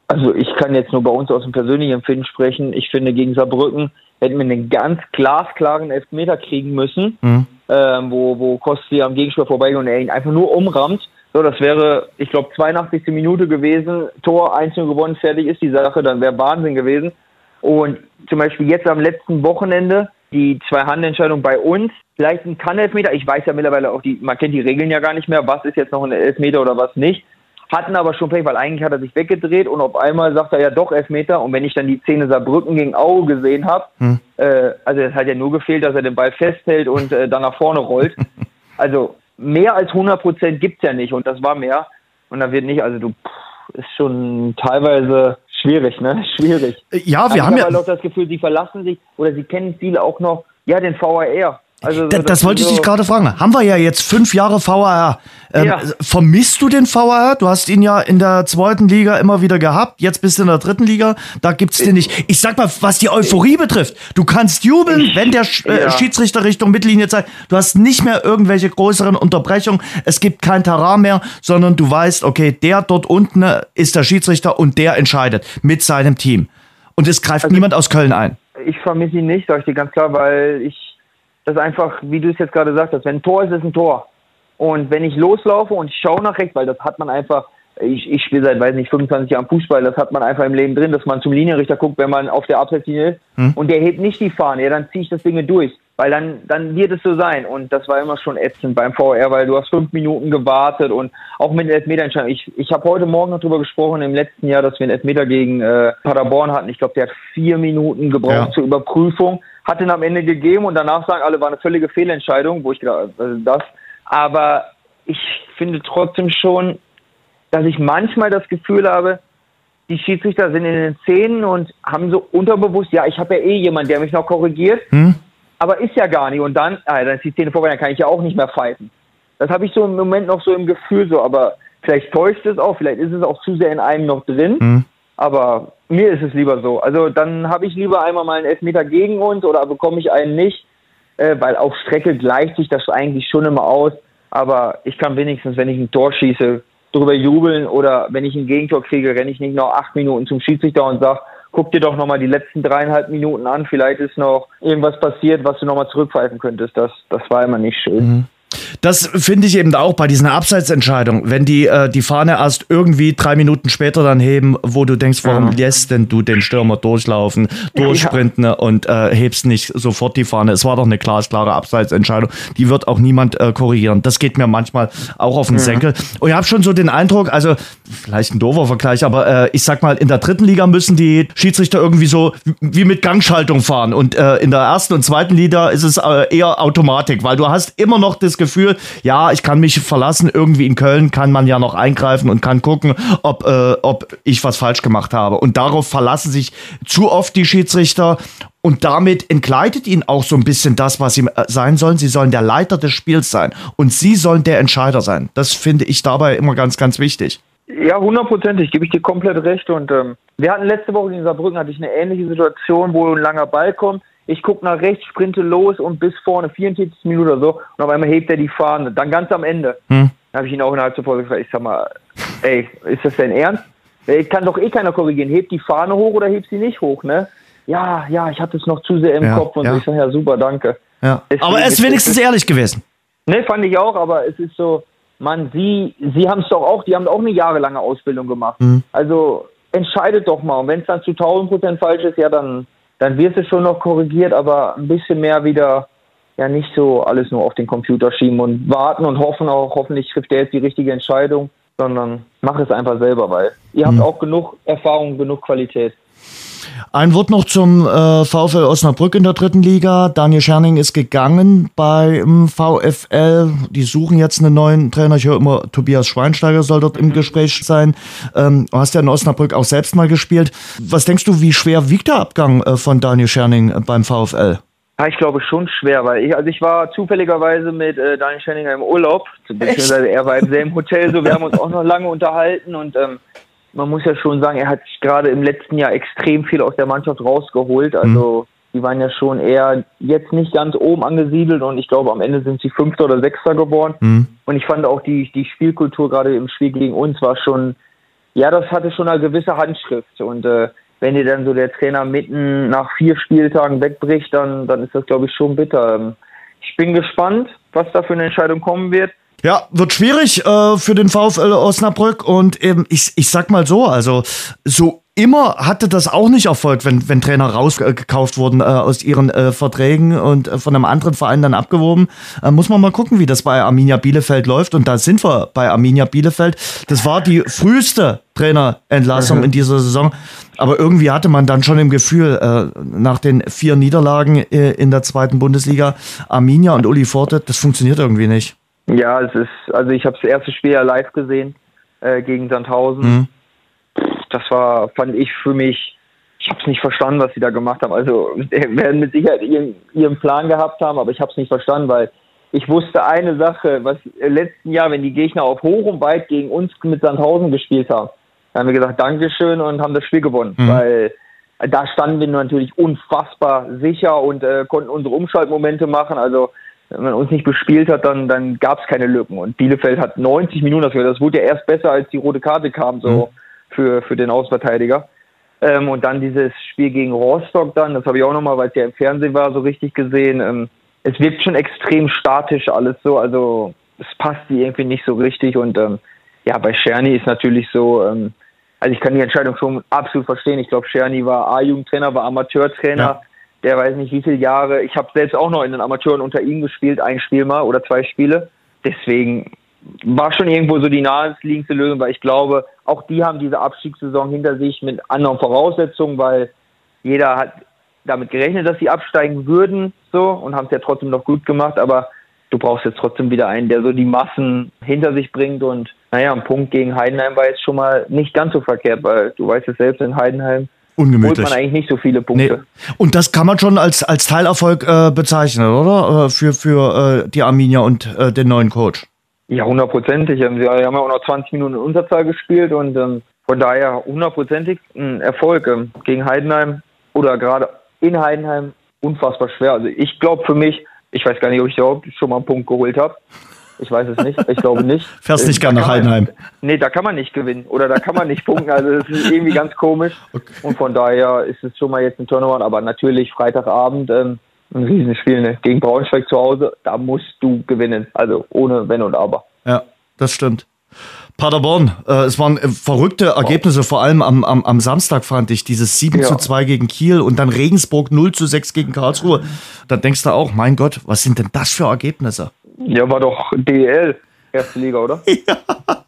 Also ich kann jetzt nur bei uns aus dem persönlichen Empfinden sprechen. Ich finde, gegen Saarbrücken hätten wir einen ganz glasklaren Elfmeter kriegen müssen, mhm. ähm, wo, wo Kostli am Gegenspieler vorbeigeht und er ihn einfach nur umrammt. So, das wäre, ich glaube, zweiundachtzigste Minute gewesen, Tor eins null gewonnen, fertig ist die Sache, dann wäre Wahnsinn gewesen. Und zum Beispiel jetzt am letzten Wochenende, die Zwei-Hand-Entscheidung bei uns, vielleicht ein Kann-Elfmeter, ich weiß ja mittlerweile auch, die, man kennt die Regeln ja gar nicht mehr, was ist jetzt noch ein Elfmeter oder was nicht, hatten aber schon Pech, weil eigentlich hat er sich weggedreht und auf einmal sagt er ja doch Elfmeter und wenn ich dann die Szene Saarbrücken gegen Aue gesehen habe, hm. äh, also es hat ja nur gefehlt, dass er den Ball festhält und äh, dann nach vorne rollt, also mehr als hundert Prozent gibt's ja nicht und das war mehr und da wird nicht, also du, pff, ist schon teilweise schwierig, ne, schwierig. Ja, wir also haben ich habe ja auch das Gefühl, sie verlassen sich oder sie kennen viele auch noch, ja, den V A R. Also, so, das, das, das wollte ich so dich gerade fragen. Haben wir ja jetzt fünf Jahre V A R. Ähm, ja. Vermisst du den V A R? Du hast ihn ja in der zweiten Liga immer wieder gehabt. Jetzt bist du in der dritten Liga. Da gibt's den nicht. Ich sag mal, was die Euphorie betrifft. Du kannst jubeln, ich, wenn der äh, ja. Schiedsrichter Richtung Mittellinie zeigt. Du hast nicht mehr irgendwelche größeren Unterbrechungen. Es gibt kein Terrain mehr, sondern du weißt, okay, der dort unten ist der Schiedsrichter und der entscheidet mit seinem Team. Und es greift also, niemand aus Köln ein. Ich vermisse ihn nicht, sag ich dir ganz klar, weil ich das einfach, wie du es jetzt gerade sagst, wenn ein Tor ist, ist ein Tor. Und wenn ich loslaufe und ich schaue nach rechts, weil das hat man einfach, ich, ich spiele seit, weiß nicht, fünfundzwanzig Jahren Fußball, das hat man einfach im Leben drin, dass man zum Linienrichter guckt, wenn man auf der Abseitslinie ist hm. und der hebt nicht die Fahne, ja, dann ziehe ich das Ding durch, weil dann, dann wird es so sein. Und das war immer schon ätzend beim V A R, weil du hast fünf Minuten gewartet und auch mit Elfmeterentscheidung. Ich, ich habe heute Morgen noch drüber gesprochen, im letzten Jahr, dass wir einen Elfmeter gegen äh, Paderborn hatten. Ich glaube, der hat vier Minuten gebraucht ja. zur Überprüfung. Hat ihn am Ende gegeben und danach sagen alle, war eine völlige Fehlentscheidung, wo ich gedacht, also das. Aber ich finde trotzdem schon, dass ich manchmal das Gefühl habe, die Schiedsrichter sind in den Szenen und haben so unterbewusst, ja, ich habe ja eh jemanden, der mich noch korrigiert, hm. aber ist ja gar nicht. Und dann, ah, dann ist die Szene vorbei, dann kann ich ja auch nicht mehr pfeifen. Das habe ich so im Moment noch so im Gefühl, so, aber vielleicht täuscht es auch, vielleicht ist es auch zu sehr in einem noch drin. Hm. Aber mir ist es lieber so. Also dann habe ich lieber einmal mal einen Elfmeter gegen uns oder bekomme ich einen nicht, äh, weil auf Strecke gleicht sich das eigentlich schon immer aus. Aber ich kann wenigstens, wenn ich ein Tor schieße, drüber jubeln oder wenn ich ein Gegentor kriege, renne ich nicht noch acht Minuten zum Schiedsrichter und sage, guck dir doch nochmal die letzten dreieinhalb Minuten an, vielleicht ist noch irgendwas passiert, was du nochmal zurückpfeifen könntest. Das, das war immer nicht schön. Mhm. Das finde ich eben auch bei diesen Abseitsentscheidungen, wenn die äh, die Fahne erst irgendwie drei Minuten später dann heben, wo du denkst, warum ja. lässt denn du den Stürmer durchlaufen, durchsprinten ja. und äh, hebst nicht sofort die Fahne. Es war doch eine glasklare Abseitsentscheidung, die wird auch niemand äh, korrigieren. Das geht mir manchmal auch auf den ja. Senkel. Und ich habe schon so den Eindruck, also vielleicht ein doofer Vergleich, aber äh, ich sag mal, in der dritten Liga müssen die Schiedsrichter irgendwie so wie mit Gangschaltung fahren und äh, in der ersten und zweiten Liga ist es äh, eher Automatik, weil du hast immer noch das Gefühl, ja, ich kann mich verlassen, irgendwie in Köln kann man ja noch eingreifen und kann gucken, ob, äh, ob ich was falsch gemacht habe. Und darauf verlassen sich zu oft die Schiedsrichter und damit entgleitet ihnen auch so ein bisschen das, was sie sein sollen. Sie sollen der Leiter des Spiels sein und sie sollen der Entscheider sein. Das finde ich dabei immer ganz, ganz wichtig. Ja, hundertprozentig, gebe ich dir komplett recht. Und ähm, wir hatten letzte Woche gegen Saarbrücken, hatte ich eine ähnliche Situation, wo ein langer Ball kommt. Ich gucke nach rechts, sprinte los und bis vorne, vierundvierzig Minuten oder so. Und auf einmal hebt er die Fahne. Dann ganz am Ende. Hm. Da habe ich ihn auch innerhalb zuvor gefragt. Ich sag mal, ey, ist das denn ernst? Ich kann doch eh keiner korrigieren. Hebt die Fahne hoch oder hebt sie nicht hoch, ne? Ja, ja, ich hatte es noch zu sehr im ja, Kopf. Und ja. so. Ich sage, ja, super, danke. Ja. Aber er ist wenigstens ehrlich gewesen. Ne, fand ich auch. Aber es ist so, Mann, Sie, Sie haben es doch auch, die haben auch eine jahrelange Ausbildung gemacht. Hm. Also entscheidet doch mal. Und wenn es dann zu tausend Prozent falsch ist, ja, dann... dann wird es schon noch korrigiert, aber ein bisschen mehr wieder, ja, nicht so alles nur auf den Computer schieben und warten und hoffen auch, hoffentlich trifft der jetzt die richtige Entscheidung, sondern mach es einfach selber, weil ihr habt mhm. auch genug Erfahrung, genug Qualität. Ein Wort noch zum äh, VfL Osnabrück in der dritten Liga. Daniel Scherning ist gegangen beim VfL. Die suchen jetzt einen neuen Trainer. Ich höre immer, Tobias Schweinsteiger soll dort mhm. im Gespräch sein. Ähm, du hast ja in Osnabrück auch selbst mal gespielt. Was denkst du, wie schwer wiegt der Abgang äh, von Daniel Scherning äh, beim VfL? Ja, ich glaube schon schwer, weil ich, also ich war zufälligerweise mit äh, Daniel Scherninger im Urlaub, beziehungsweise er war im selben Hotel, so wir haben uns auch noch lange unterhalten und ähm, man muss ja schon sagen, er hat sich gerade im letzten Jahr extrem viel aus der Mannschaft rausgeholt. Also mhm. die waren ja schon eher jetzt nicht ganz oben angesiedelt und ich glaube, am Ende sind sie Fünfter oder Sechster geworden. Mhm. Und ich fand auch die, die Spielkultur gerade im Spiel gegen uns war schon ja, das hatte schon eine gewisse Handschrift. Und äh, wenn dir dann so der Trainer mitten nach vier Spieltagen wegbricht, dann, dann ist das, glaube ich, schon bitter. Ähm, ich bin gespannt, was da für eine Entscheidung kommen wird. Ja, wird schwierig äh, für den VfL Osnabrück und eben, ich, ich sag mal so, also so immer hatte das auch nicht erfolgt, wenn, wenn Trainer rausgekauft wurden äh, aus ihren äh, Verträgen und äh, von einem anderen Verein dann abgeworben. Äh, muss man mal gucken, wie das bei Arminia Bielefeld läuft. Und da sind wir bei Arminia Bielefeld. Das war die früheste Trainerentlassung mhm. in dieser Saison. Aber irgendwie hatte man dann schon im Gefühl, äh, nach den vier Niederlagen äh, in der zweiten Bundesliga, Arminia und Uli Forte, das funktioniert irgendwie nicht. Ja, es ist, also ich habe das erste Spiel ja live gesehen äh, gegen Sandhausen. Mhm. Das war, fand ich für mich, ich habe es nicht verstanden, was sie da gemacht haben. Also wir werden mit Sicherheit ihren, ihren Plan gehabt haben, aber ich habe es nicht verstanden, weil ich wusste eine Sache, was im letzten Jahr, wenn die Gegner auf hoch und weit gegen uns mit Sandhausen gespielt haben, da haben wir gesagt, Dankeschön und haben das Spiel gewonnen, mhm. weil da standen wir natürlich unfassbar sicher und äh, konnten unsere Umschaltmomente machen, also wenn man uns nicht bespielt hat, dann, dann gab es keine Lücken. Und Bielefeld hat neunzig Minuten dafür. Das wurde ja erst besser, als die rote Karte kam, so mhm. für, für den Außenverteidiger. Ähm, und dann dieses Spiel gegen Rostock dann, das habe ich auch nochmal, weil es ja im Fernsehen war, so richtig gesehen. Ähm, es wirkt schon extrem statisch alles so. Also es passt die irgendwie nicht so richtig. Und ähm, ja, bei Czerny ist natürlich so, ähm, also ich kann die Entscheidung schon absolut verstehen. Ich glaube, Czerny war A-Jugendtrainer, war Amateurtrainer. Ja. Der weiß nicht wie viele Jahre. Ich habe selbst auch noch in den Amateuren unter ihm gespielt, ein Spiel mal oder zwei Spiele. Deswegen war schon irgendwo so die naheliegendste Lösung, weil ich glaube, auch die haben diese Abstiegssaison hinter sich mit anderen Voraussetzungen, weil jeder hat damit gerechnet, dass sie absteigen würden so und haben es ja trotzdem noch gut gemacht. Aber du brauchst jetzt trotzdem wieder einen, der so die Massen hinter sich bringt. Und naja, ein Punkt gegen Heidenheim war jetzt schon mal nicht ganz so verkehrt, weil du weißt es selbst, in Heidenheim ungemütlich. Holt man eigentlich nicht so viele Punkte. Nee. Und das kann man schon als, als Teilerfolg äh, bezeichnen, oder? Äh, für für äh, die Arminia und äh, den neuen Coach. Ja, hundertprozentig. Sie haben ja auch noch zwanzig Minuten in Unterzahl gespielt und ähm, von daher hundertprozentig ein Erfolg ähm, gegen Heidenheim oder gerade in Heidenheim unfassbar schwer. Also ich glaube für mich, ich weiß gar nicht, ob ich überhaupt schon mal einen Punkt geholt habe. Ich weiß es nicht. Ich glaube nicht. Fährst nicht gerne nach Heidenheim? Man, nee, da kann man nicht gewinnen. Oder da kann man nicht punkten. Also das ist irgendwie ganz komisch. Okay. Und von daher ist es schon mal jetzt ein Turnaround. Aber natürlich Freitagabend ähm, ein Riesenspiel, ne? Gegen Braunschweig zu Hause. Da musst du gewinnen. Also ohne Wenn und Aber. Ja, das stimmt. Paderborn, äh, es waren äh, verrückte Ergebnisse, vor allem am, am, am Samstag fand ich, dieses sieben zu zwei gegen Kiel und dann Regensburg null zu sechs gegen Karlsruhe. Da denkst du auch, mein Gott, was sind denn das für Ergebnisse? Ja, war doch D E L, erste Liga, oder? Ja.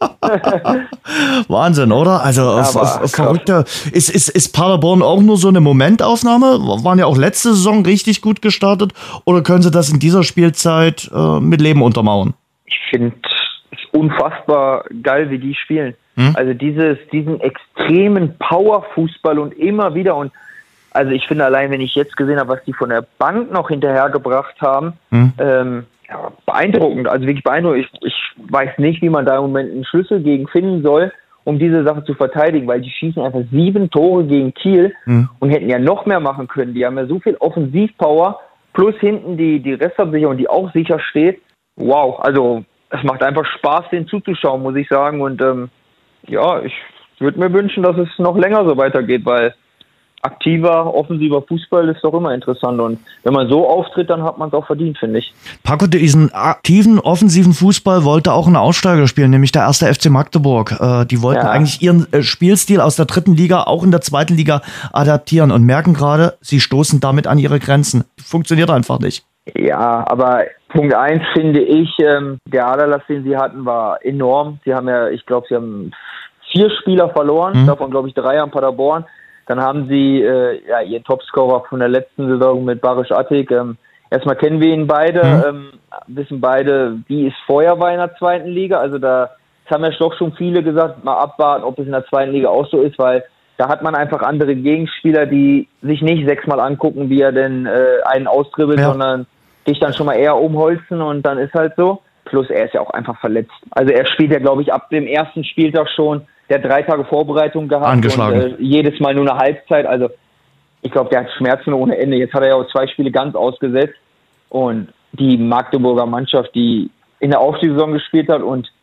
Wahnsinn, oder? Also ja, f- f- verrückte. Ist, ist, ist Paderborn auch nur so eine Momentaufnahme? Waren ja auch letzte Saison richtig gut gestartet. Oder können sie das in dieser Spielzeit äh, mit Leben untermauern? Ich finde es unfassbar geil, wie die spielen. Hm? Also dieses, diesen extremen Powerfußball und immer wieder. Und also ich finde allein, wenn ich jetzt gesehen habe, was die von der Bank noch hinterhergebracht haben, hm? ähm, ja, beeindruckend, also wirklich beeindruckend. Ich, ich weiß nicht, wie man da im Moment einen Schlüssel gegen finden soll, um diese Sache zu verteidigen, weil die schießen einfach sieben Tore gegen Kiel mhm. und hätten ja noch mehr machen können. Die haben ja so viel Offensivpower, plus hinten die, die Restabsicherung, die auch sicher steht. Wow, also es macht einfach Spaß, denen zuzuschauen, muss ich sagen. Und ähm, ja, ich würde mir wünschen, dass es noch länger so weitergeht, weil aktiver, offensiver Fußball ist doch immer interessant und wenn man so auftritt, dann hat man es auch verdient, finde ich. Paco, diesen aktiven, offensiven Fußball wollte auch ein Aussteiger spielen, nämlich der erste F C Magdeburg. Äh, die wollten ja. eigentlich ihren äh, Spielstil aus der dritten Liga auch in der zweiten Liga adaptieren und merken gerade, sie stoßen damit an ihre Grenzen. Funktioniert einfach nicht. Ja, aber Punkt eins finde ich, ähm, der Aderlass, den sie hatten, war enorm. Sie haben ja, ich glaube, sie haben vier Spieler verloren, mhm. davon glaube ich drei an Paderborn. Dann haben sie äh, ja, ihren Topscorer von der letzten Saison mit Barisch Attik. Ähm, erstmal kennen wir ihn beide, mhm. ähm, wissen beide, wie es vorher war in der zweiten Liga. Also da haben ja doch schon viele gesagt, mal abwarten, ob es in der zweiten Liga auch so ist, weil da hat man einfach andere Gegenspieler, die sich nicht sechsmal angucken, wie er denn äh, einen austribbelt, ja. sondern dich dann schon mal eher umholzen und dann ist halt so. Plus er ist ja auch einfach verletzt. Also er spielt ja, glaube ich, ab dem ersten Spieltag schon. Der hat drei Tage Vorbereitung gehabt Angeschlagen. und äh, jedes Mal nur eine Halbzeit. Also ich glaube, der hat Schmerzen ohne Ende. Jetzt hat er ja auch zwei Spiele ganz ausgesetzt. Und die Magdeburger Mannschaft, die in der Aufstiegssaison gespielt hat und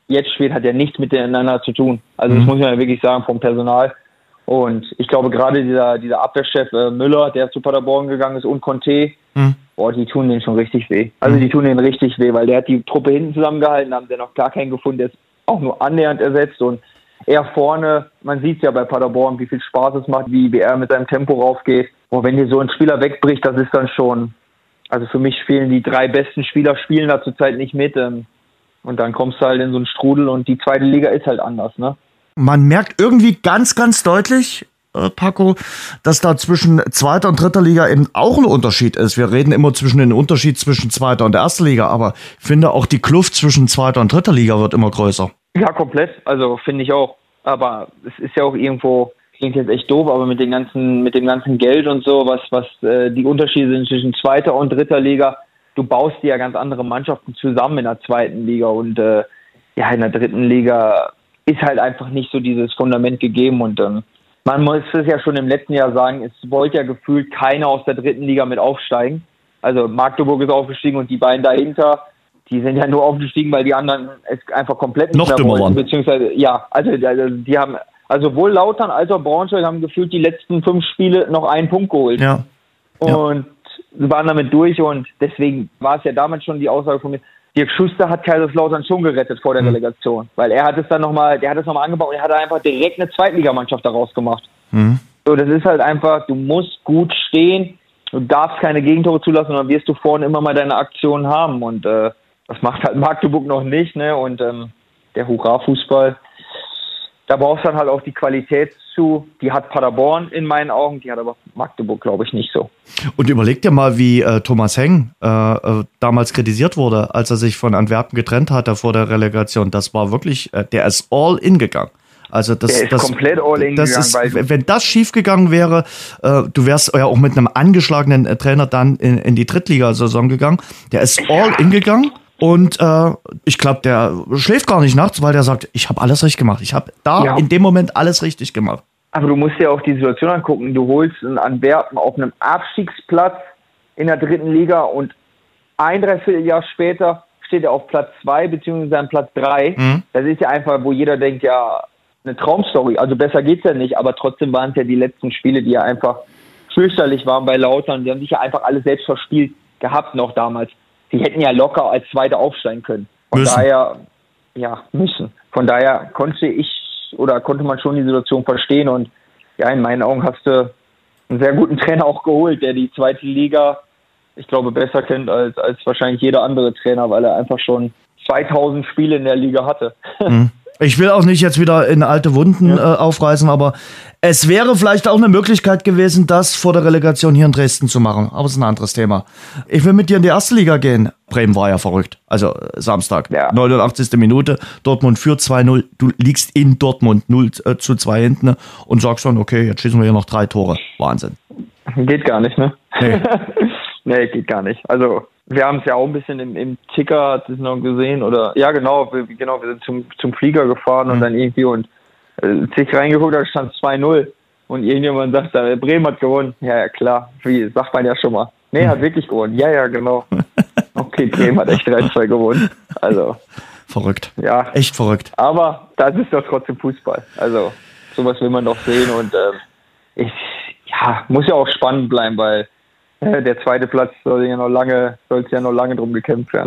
jetzt spielt, hat ja nichts miteinander zu tun. Also das muss man ja wirklich sagen vom Personal. Und ich glaube gerade dieser, dieser Abwehrchef äh, Müller, der zu Paderborn gegangen ist, und Conte, mhm. boah, die tun denen schon richtig weh. Also die tun denen richtig weh, weil der hat die Truppe hinten zusammengehalten, haben sie noch gar keinen gefunden, der ist auch nur annähernd ersetzt. Und er vorne, man sieht es ja bei Paderborn, wie viel Spaß es macht, wie, wie er mit seinem Tempo raufgeht. Boah, wenn dir so ein Spieler wegbricht, das ist dann schon, also für mich spielen die drei besten Spieler, spielen da zurzeit nicht mit. Ähm, und dann kommst du halt in so einen Strudel und die zweite Liga ist halt anders, ne? Man merkt irgendwie ganz, ganz deutlich, äh, Paco, dass da zwischen zweiter und dritter Liga eben auch ein Unterschied ist. Wir reden immer zwischen den Unterschied zwischen zweiter und erster Liga, aber ich finde auch die Kluft zwischen zweiter und dritter Liga wird immer größer. Ja, komplett. Also finde ich auch. Aber es ist ja auch irgendwo, klingt jetzt echt doof, aber mit dem ganzen, mit dem ganzen Geld und so, was, was äh, die Unterschiede sind zwischen zweiter und dritter Liga, du baust dir ja ganz andere Mannschaften zusammen in der zweiten Liga und äh, ja, in der dritten Liga ist halt einfach nicht so dieses Fundament gegeben und ähm, man muss es ja schon im letzten Jahr sagen, es wollte ja gefühlt keiner aus der dritten Liga mit aufsteigen. Also Magdeburg ist aufgestiegen und die beiden dahinter, die sind ja nur aufgestiegen, weil die anderen es einfach komplett nicht noch mehr wollten. waren. Beziehungsweise, ja, also, also die haben, also sowohl Lautern als auch Braunschweig haben gefühlt die letzten fünf Spiele noch einen Punkt geholt. Ja. Und ja. waren damit durch und deswegen war es ja damals schon die Aussage von mir, Dirk Schuster hat Kaiserslautern schon gerettet vor der mhm. Relegation, weil er hat es dann nochmal, der hat es nochmal angebaut und er hat einfach direkt eine Zweitligamannschaft daraus gemacht. Mhm. So, das ist halt einfach, du musst gut stehen, du darfst keine Gegentore zulassen und dann wirst du vorne immer mal deine Aktionen haben und äh, das macht halt Magdeburg noch nicht, ne? Und ähm, der Hurra-Fußball, da brauchst du dann halt auch die Qualität zu. Die hat Paderborn in meinen Augen, die hat aber Magdeburg, glaube ich, nicht so. Und überleg dir mal, wie äh, Thomas Heng äh, äh, damals kritisiert wurde, als er sich von Antwerpen getrennt hatte vor der Relegation. Das war wirklich, äh, der ist all in gegangen. Also das, der ist das, komplett all in das gegangen. Ist, weil wenn das schief gegangen wäre, äh, du wärst ja auch mit einem angeschlagenen äh, Trainer dann in, in die Drittligasaison gegangen. Der ist all in gegangen. Und äh, ich glaube, der schläft gar nicht nachts, weil der sagt, ich habe alles richtig gemacht. Ich habe da ja. in dem Moment alles richtig gemacht. Aber du musst dir auch die Situation angucken. Du holst einen Antwerpen auf einem Abstiegsplatz in der dritten Liga und ein Dreivierteljahr später steht er auf Platz zwei beziehungsweise an Platz drei. Mhm. Das ist ja einfach, wo jeder denkt, ja, eine Traumstory. Also besser geht's ja nicht, aber trotzdem waren es ja die letzten Spiele, die ja einfach fürchterlich waren bei Lautern. Die haben sich ja einfach alles selbst verspielt gehabt noch damals. Die hätten ja locker als Zweiter aufsteigen können. Von müssen. daher, ja, müssen. Von daher konnte ich oder konnte man schon die Situation verstehen und ja, in meinen Augen hast du einen sehr guten Trainer auch geholt, der die zweite Liga, ich glaube, besser kennt als, als wahrscheinlich jeder andere Trainer, weil er einfach schon zweitausend Spiele in der Liga hatte. Mhm. Ich will auch nicht jetzt wieder in alte Wunden ja. äh, aufreißen, aber es wäre vielleicht auch eine Möglichkeit gewesen, das vor der Relegation hier in Dresden zu machen. Aber es ist ein anderes Thema. Ich will mit dir in die erste Liga gehen. Bremen war ja verrückt. Also äh, Samstag, ja. neunundachtzigste Minute. Dortmund führt zwei null. Du liegst in Dortmund null zu zwei hinten und sagst dann, okay, jetzt schießen wir hier noch drei Tore. Wahnsinn. Geht gar nicht, ne? Nee, nee geht gar nicht. Also wir haben es ja auch ein bisschen im, im Ticker, hat es noch gesehen, oder ja genau, wir, genau, wir sind zum, zum Flieger gefahren mhm. und dann irgendwie und äh, zig reingeguckt, da stand zwei null und irgendjemand sagt, da, Bremen hat gewonnen. Ja, ja, klar, wie sagt man ja schon mal. Nee, hat wirklich gewonnen. Ja, ja, genau. Okay, Bremen hat echt drei zwei gewonnen. Also verrückt. Ja. Echt verrückt. Aber das ist doch trotzdem Fußball. Also sowas will man doch sehen und ähm, ich, ja, muss ja auch spannend bleiben, weil der zweite Platz soll ja noch lange, soll es ja noch lange drum gekämpft werden.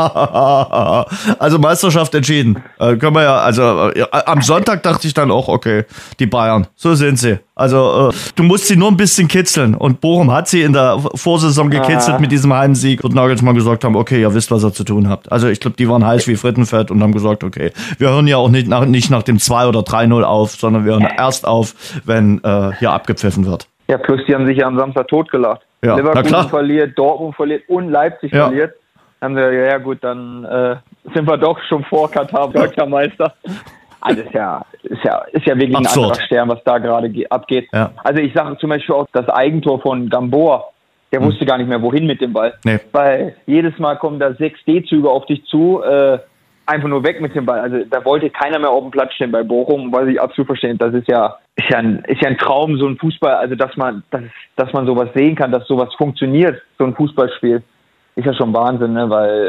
Also Meisterschaft entschieden. Äh, können wir ja, also äh, am Sonntag dachte ich dann auch, okay, die Bayern, so sind sie. Also äh, du musst sie nur ein bisschen kitzeln und Bochum hat sie in der Vorsaison gekitzelt ah. mit diesem Heimsieg und Nagelsmann gesagt haben, okay, ihr wisst, was ihr zu tun habt. Also ich glaube, die waren heiß wie Frittenfett und haben gesagt, okay, wir hören ja auch nicht nach, nicht nach dem zwei oder drei null auf, sondern wir hören erst auf, wenn äh, hier abgepfiffen wird. Ja, plus die haben sich ja am Samstag totgelacht. Ja, Leverkusen verliert, Dortmund verliert und Leipzig ja. verliert. Dann haben wir ja, ja gut, dann äh, sind wir doch schon vor Katar deutscher Meister. Also ist ja, ist ja, ist ja wirklich Absurd. Ein anderer Stern, was da gerade ge- abgeht. Ja. Also ich sage zum Beispiel auch das Eigentor von Gamboa. Der hm. wusste gar nicht mehr, wohin mit dem Ball. Nee. Weil jedes Mal kommen da sechs D-Züge auf dich zu, äh, einfach nur weg mit dem Ball. Also da wollte keiner mehr auf dem Platz stehen bei Bochum, weil ich absolut verstehe. Das ist ja, ist ja ein, ist ja ein Traum, so ein Fußball, also dass man, dass, dass man sowas sehen kann, dass sowas funktioniert, so ein Fußballspiel, ist ja schon Wahnsinn, ne? Weil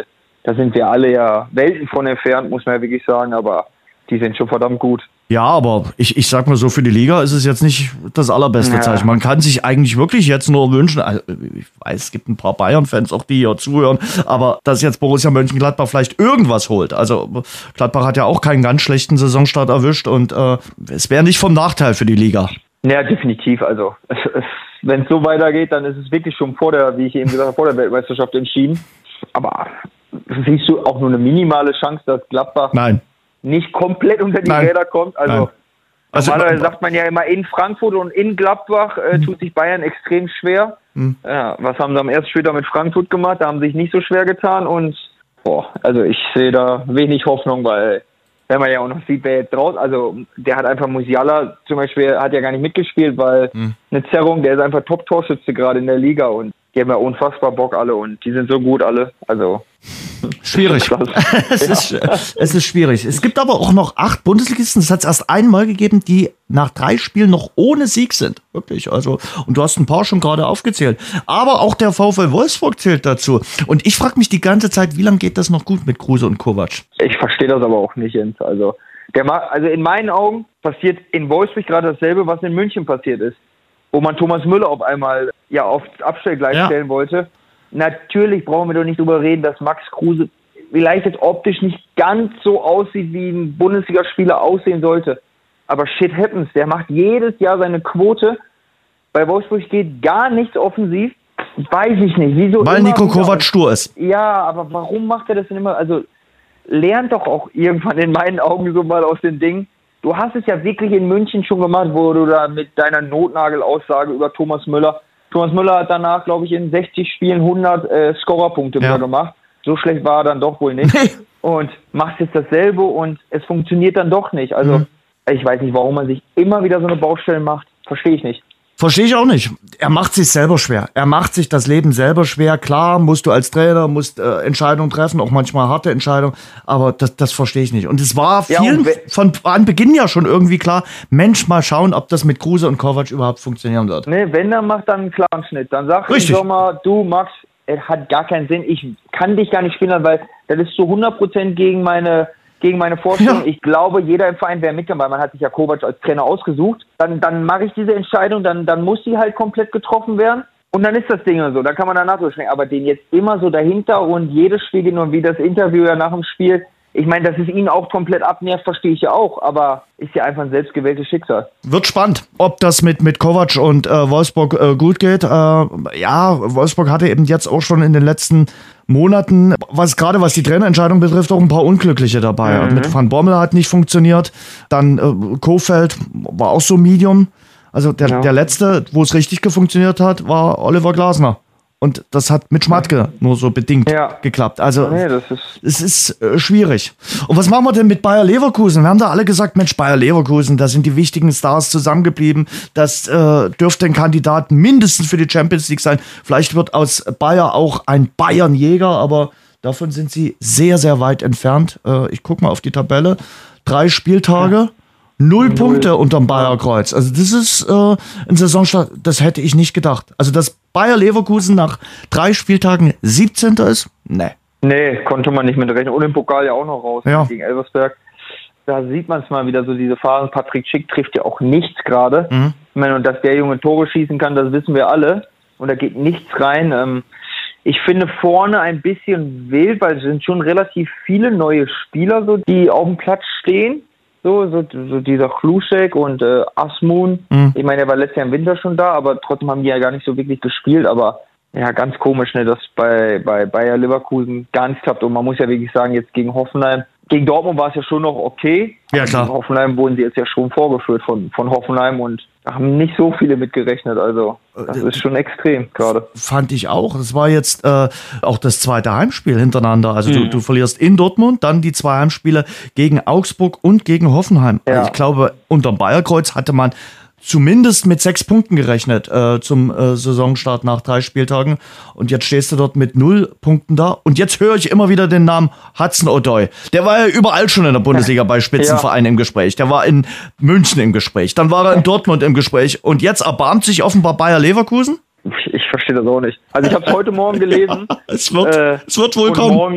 da sind wir alle ja Welten von entfernt, muss man ja wirklich sagen, aber die sind schon verdammt gut. Ja, aber ich, ich sag mal so, für die Liga ist es jetzt nicht das allerbeste Ja. Zeichen. Man kann sich eigentlich wirklich jetzt nur wünschen, also ich weiß, es gibt ein paar Bayern-Fans auch, die hier zuhören, aber dass jetzt Borussia Mönchengladbach vielleicht irgendwas holt. Also Gladbach hat ja auch keinen ganz schlechten Saisonstart erwischt und äh, es wäre nicht vom Nachteil für die Liga. Ja, definitiv. Also es, es, wenn es so weitergeht, dann ist es wirklich schon vor der, wie ich eben gesagt habe, vor der Weltmeisterschaft entschieden. Aber siehst du auch nur eine minimale Chance, dass Gladbach Nein. nicht komplett unter die Nein. Räder kommt? Also, Nein. Also, normalerweise sagt man ja immer, in Frankfurt und in Gladbach äh, tut sich Bayern extrem schwer. Mhm. Ja, was haben sie am ersten Spieltag mit Frankfurt gemacht? Da haben sie sich nicht so schwer getan und boah, also ich sehe da wenig Hoffnung, weil wenn man ja auch noch sieht, wer jetzt raus, also der hat einfach Musiala zum Beispiel, hat ja gar nicht mitgespielt, weil Mhm. eine Zerrung, der ist einfach Top-Torschütze gerade in der Liga und die haben ja unfassbar Bock alle und die sind so gut alle, also Schwierig. Klasse. es, ist, es ist schwierig. Es gibt aber auch noch acht Bundesligisten. Das hat es erst einmal gegeben, die nach drei Spielen noch ohne Sieg sind. Wirklich. Also, und du hast ein paar schon gerade aufgezählt. Aber auch der VfL Wolfsburg zählt dazu. Und ich frage mich die ganze Zeit, wie lange geht das noch gut mit Kruse und Kovac? Ich verstehe das aber auch nicht, Jens. Also, der ma- also in meinen Augen passiert in Wolfsburg gerade dasselbe, was in München passiert ist. Wo man Thomas Müller auf einmal ja auf Abstellgleis Ja. stellen wollte. Natürlich brauchen wir doch nicht drüber reden, dass Max Kruse vielleicht jetzt optisch nicht ganz so aussieht, wie ein Bundesligaspieler aussehen sollte. Aber shit happens. Der macht jedes Jahr seine Quote. Bei Wolfsburg geht gar nichts offensiv. Weiß ich nicht. Wieso Weil immer Nico wieder- Kovac stur ist. Ja, aber warum macht er das denn immer? Also lernt doch auch irgendwann in meinen Augen so mal aus den Dingen. Du hast es ja wirklich in München schon gemacht, wo du da mit deiner Notnagelaussage über Thomas Müller. Thomas Müller hat danach, glaube ich, in sechzig Spielen hundert äh, Scorerpunkte Ja. wieder gemacht. So schlecht war er dann doch wohl nicht. Und machst jetzt dasselbe und es funktioniert dann doch nicht. Also Mhm. ich weiß nicht, warum man sich immer wieder so eine Baustelle macht. Verstehe ich nicht. Verstehe ich auch nicht. Er macht sich selber schwer. Er macht sich das Leben selber schwer. Klar, musst du als Trainer, musst äh, Entscheidungen treffen, auch manchmal harte Entscheidungen, aber das, das verstehe ich nicht. Und es war Ja, vielen und we- von Anbeginn ja schon irgendwie klar, Mensch, mal schauen, ob das mit Kruse und Kovac überhaupt funktionieren wird. Ne, wenn, dann macht dann einen klaren Schnitt. Dann sag im Richtig. Sommer, du Max, es hat gar keinen Sinn. Ich kann dich gar nicht spielen, weil das ist zu hundert Prozent gegen meine, gegen meine Vorstellung. Ja. Ich glaube, jeder im Verein wäre mitgegangen, weil man hat sich ja Kovac als Trainer ausgesucht. Dann, dann mache ich diese Entscheidung, dann, dann muss sie halt komplett getroffen werden. Und dann ist das Ding so, dann kann man danach so schnell. Aber den jetzt immer so dahinter und jedes Spiel gehen und wie das Interview ja nach dem Spiel. Ich meine, dass es ihn auch komplett abnervt, verstehe ich ja auch, aber ist ja einfach ein selbstgewähltes Schicksal. Wird spannend, ob das mit, mit Kovac und äh, Wolfsburg äh, gut geht. Äh, ja, Wolfsburg hatte eben jetzt auch schon in den letzten Monaten, was gerade was die Trainerentscheidung betrifft, auch ein paar Unglückliche dabei. Mhm. Mit Van Bommel hat nicht funktioniert. Dann äh, Kofeld war auch so Medium. Also der, Ja. der letzte, wo es richtig gefunktioniert hat, war Oliver Glasner. Und das hat mit Schmatke nur so bedingt Ja. geklappt. Also Nee, das ist es ist äh, schwierig. Und was machen wir denn mit Bayer Leverkusen? Wir haben da alle gesagt, Mensch, Bayer Leverkusen, da sind die wichtigen Stars zusammengeblieben. Das äh, dürfte ein Kandidat mindestens für die Champions League sein. Vielleicht wird aus Bayer auch ein Bayernjäger, aber davon sind sie sehr, sehr weit entfernt. Äh, ich gucke mal auf die Tabelle. Drei Spieltage, null Punkte unterm Bayerkreuz. Also das ist äh, ein Saisonstart, das hätte ich nicht gedacht. Also dass Bayer Leverkusen nach drei Spieltagen siebzehnter ist? Nee. Nee, konnte man nicht mit rechnen. Und im Pokal ja auch noch raus Ja. gegen Elversberg. Da sieht man es mal wieder, so diese Phasen. Patrick Schick trifft ja auch nichts gerade. Mhm. Ich meine, und dass der Junge Tore schießen kann, das wissen wir alle. Und da geht nichts rein. Ähm, ich finde vorne ein bisschen wild, weil es sind schon relativ viele neue Spieler, so, die auf dem Platz stehen. So, so, so dieser Chluschek und äh, Asmun. Mhm. Ich meine, er war letztes Jahr im Winter schon da, aber trotzdem haben die ja gar nicht so wirklich gespielt. Aber ja, ganz komisch, ne, dass bei, bei Bayer Leverkusen gar nichts klappt. Und man muss ja wirklich sagen, jetzt gegen Hoffenheim, gegen Dortmund war es ja schon noch okay. Ja, klar. Gegen Hoffenheim wurden sie jetzt ja schon vorgeführt von, von Hoffenheim und da haben nicht so viele mitgerechnet. Also, das ist schon extrem gerade. Fand ich auch. Das war jetzt äh, auch das zweite Heimspiel hintereinander. Also du, Mhm. du verlierst in Dortmund, dann die zwei Heimspiele gegen Augsburg und gegen Hoffenheim. Ja. Also ich glaube, unterm Bayerkreuz hatte man zumindest mit sechs Punkten gerechnet äh, zum äh, Saisonstart nach drei Spieltagen. Und jetzt stehst du dort mit null Punkten da. Und jetzt höre ich immer wieder den Namen Hudson-Odoi. Der war ja überall schon in der Bundesliga bei Spitzenvereinen im Gespräch. Der war in München im Gespräch. Dann war er in Dortmund im Gespräch. Und jetzt erbarmt sich offenbar Bayer Leverkusen. Ich, ich verstehe das auch nicht. Also ich habe es heute Morgen gelesen. Es wird, Äh, es wird wohl und kommen. morgen, li-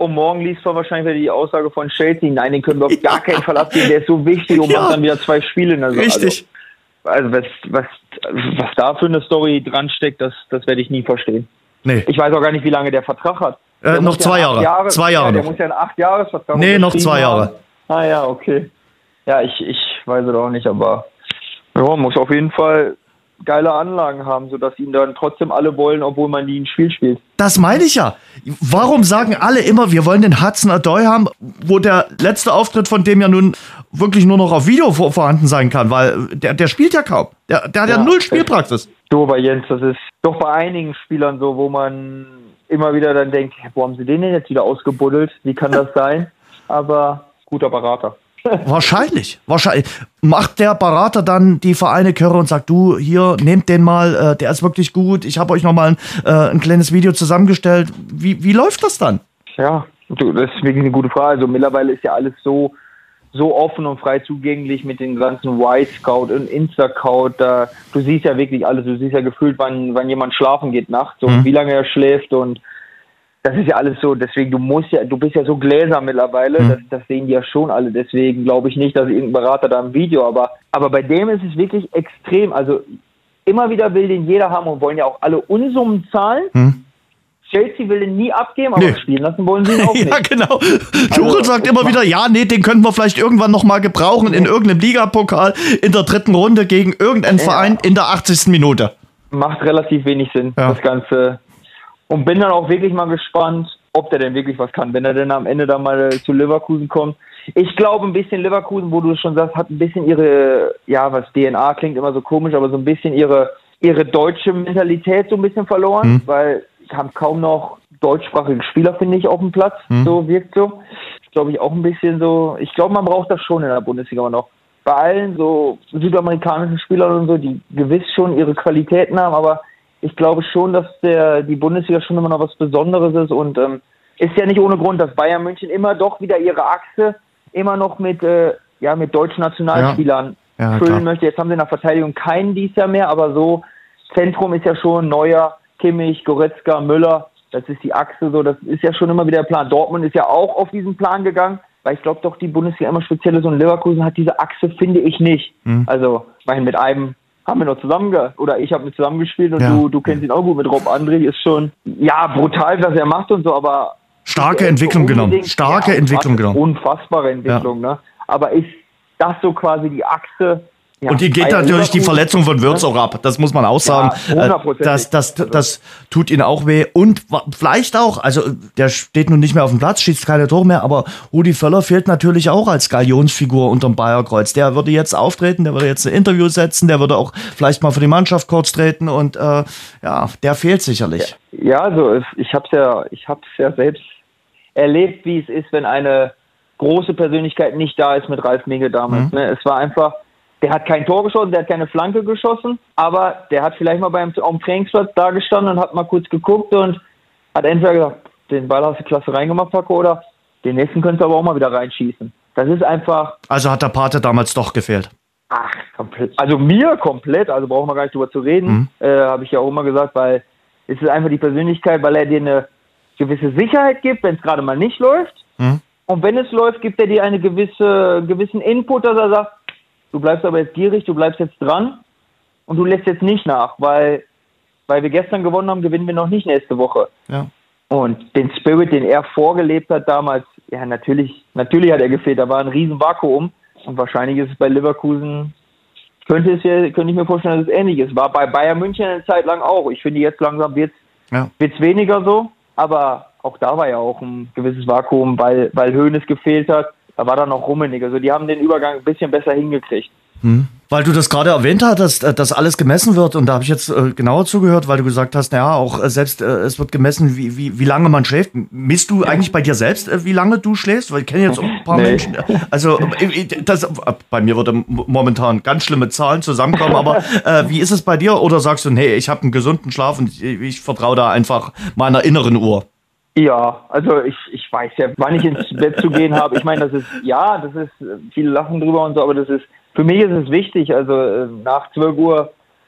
Und morgen liest man wahrscheinlich wieder die Aussage von Chelsea, nein, den können wir auf gar keinen Fall abgeben, der ist so wichtig und ja. macht dann wieder zwei Spiele in der Saison. Richtig. Also, also was, was, was da für eine Story dran steckt, das, das werde ich nie verstehen. Nee. Ich weiß auch gar nicht, wie lange der Vertrag hat. Äh, noch zwei ja Jahre. Jahre. Zwei Jahre ja, der noch. muss ja einen acht-Jahres-Vertrag Nee, noch zwei Jahre. Haben. Ah ja, okay. Ja, ich, ich weiß es auch nicht, aber ja, muss auf jeden Fall geile Anlagen haben, sodass ihn dann trotzdem alle wollen, obwohl man nie ein Spiel spielt. Das meine ich ja. Warum sagen alle immer, wir wollen den Hudson-Odoi haben, wo der letzte Auftritt von dem ja nun wirklich nur noch auf Video vor, vorhanden sein kann, weil der, der spielt ja kaum. Der, der hat ja, ja null Spielpraxis. Du, bei Jens, das ist doch bei einigen Spielern so, wo man immer wieder dann denkt, wo haben sie den denn jetzt wieder ausgebuddelt? Wie kann das sein? Aber guter Berater. Wahrscheinlich, wahrscheinlich. Macht der Berater dann die Vereine Körre und sagt, du, hier, nehmt den mal, äh, der ist wirklich gut, ich habe euch nochmal ein, äh, ein kleines Video zusammengestellt. Wie, wie läuft das dann? Ja, du, das ist wirklich eine gute Frage. Also mittlerweile ist ja alles so, so offen und frei zugänglich mit den ganzen Y-Scout und Insta-Scout. Da, du siehst ja wirklich alles, du siehst ja gefühlt, wann, wann jemand schlafen geht nachts und mhm. wie lange er schläft und das ist ja alles so, deswegen, du musst ja, du bist ja so gläsern mittlerweile, mhm. das, das sehen die ja schon alle, deswegen glaube ich nicht, dass irgendein Berater da im Video, aber, aber bei dem ist es wirklich extrem, also immer wieder will den jeder haben und wollen ja auch alle Unsummen zahlen. Mhm. Chelsea will den nie abgeben, aber nee. spielen lassen wollen sie ihn auch nicht. Ja, genau. Tuchel also, sagt immer wieder, ja, nee, den könnten wir vielleicht irgendwann nochmal gebrauchen mhm. in irgendeinem Ligapokal in der dritten Runde gegen irgendeinen ja. Verein in der achtzigsten Minute. Macht relativ wenig Sinn, ja. das Ganze. Und bin dann auch wirklich mal gespannt, ob der denn wirklich was kann, wenn er denn am Ende dann mal zu Leverkusen kommt. Ich glaube, ein bisschen Leverkusen, wo du schon sagst, hat ein bisschen ihre, ja, was D N A klingt immer so komisch, aber so ein bisschen ihre, ihre deutsche Mentalität so ein bisschen verloren, mhm. weil haben kaum noch deutschsprachige Spieler, finde ich, auf dem Platz. Mhm. So wirkt so. Glaube ich auch ein bisschen so. Ich glaube, man braucht das schon in der Bundesliga aber noch. Bei allen so südamerikanischen Spielern und so, die gewiss schon ihre Qualitäten haben, aber ich glaube schon, dass der die Bundesliga schon immer noch was Besonderes ist und ähm, ist ja nicht ohne Grund, dass Bayern München immer doch wieder ihre Achse immer noch mit äh, ja mit deutschen Nationalspielern ja. Ja, füllen klar. möchte. Jetzt haben sie in der Verteidigung keinen dies Jahr mehr, aber so Zentrum ist ja schon Neuer, Kimmich, Goretzka, Müller. Das ist die Achse so. Das ist ja schon immer wieder der Plan. Dortmund ist ja auch auf diesen Plan gegangen, weil ich glaube doch die Bundesliga immer speziell ist und Leverkusen hat diese Achse, finde ich nicht. Mhm. Also ich meine, mit einem haben wir noch zusammen, oder ich habe mit zusammengespielt und ja. du, du kennst ihn auch gut mit Rob André, ist schon, ja, brutal, was er macht und so, aber... Starke Entwicklung genommen, starke ja, Entwicklung genommen. Unfassbare Entwicklung, ja. ne? Aber ist das so quasi die Achse... Ja, und hier geht natürlich die Verletzung von Wirtz auch ab. Das muss man auch sagen. Ja, das, das, das tut ihnen auch weh. Und vielleicht auch, also der steht nun nicht mehr auf dem Platz, schießt keine Tore mehr, aber Rudi Völler fehlt natürlich auch als Galionsfigur unterm Bayerkreuz. Der würde jetzt auftreten, der würde jetzt ein Interview setzen, der würde auch vielleicht mal für die Mannschaft kurz treten und äh, ja, der fehlt sicherlich. Ja, also ich habe es ja, ich hab's ja selbst erlebt, wie es ist, wenn eine große Persönlichkeit nicht da ist mit Ralf Minge damals. Mhm. Ne? Es war einfach... Der hat kein Tor geschossen, der hat keine Flanke geschossen, aber der hat vielleicht mal beim am Trainingsplatz da gestanden und hat mal kurz geguckt und hat entweder gesagt, den Ball hast du klasse reingemacht, Paco, oder den nächsten könntest du aber auch mal wieder reinschießen. Das ist einfach... Also hat der Pate damals doch gefehlt? Ach, komplett. Also mir komplett, also brauchen wir gar nicht drüber zu reden, mhm. äh, habe ich ja auch immer gesagt, weil es ist einfach die Persönlichkeit, weil er dir eine gewisse Sicherheit gibt, wenn es gerade mal nicht läuft. Mhm. Und wenn es läuft, gibt er dir einen gewisse, gewissen Input, dass er sagt, du bleibst aber jetzt gierig, du bleibst jetzt dran und du lässt jetzt nicht nach, weil, weil wir gestern gewonnen haben, gewinnen wir noch nicht nächste Woche. Ja. Und den Spirit, den er vorgelebt hat damals, ja natürlich, natürlich hat er gefehlt, da war ein riesen Vakuum und wahrscheinlich ist es bei Leverkusen, könnte es ja, könnte ich mir vorstellen, dass es ähnlich ist. War bei Bayern München eine Zeit lang auch. Ich finde jetzt langsam wird es ja. weniger so, aber auch da war ja auch ein gewisses Vakuum, weil, weil Hoeneß gefehlt hat. Da war dann noch Rummenigge. Also die haben den Übergang ein bisschen besser hingekriegt. Hm. Weil du das gerade erwähnt hast, dass, dass alles gemessen wird. Und da habe ich jetzt äh, genauer zugehört, weil du gesagt hast, naja, auch äh, selbst äh, es wird gemessen, wie, wie, wie lange man schläft. Misst du eigentlich bei dir selbst, äh, wie lange du schläfst? Weil ich kenne jetzt auch ein paar nee. Menschen. Also äh, das, äh, bei mir würde momentan ganz schlimme Zahlen zusammenkommen. Aber äh, wie ist es bei dir? Oder sagst du, nee, ich habe einen gesunden Schlaf und ich, ich vertraue da einfach meiner inneren Uhr? Ja, also ich, ich weiß ja, wann ich ins Bett zu gehen habe. Ich meine, das ist, ja, das ist, viele lachen drüber und so, aber das ist, für mich ist es wichtig, also nach zwölf Uhr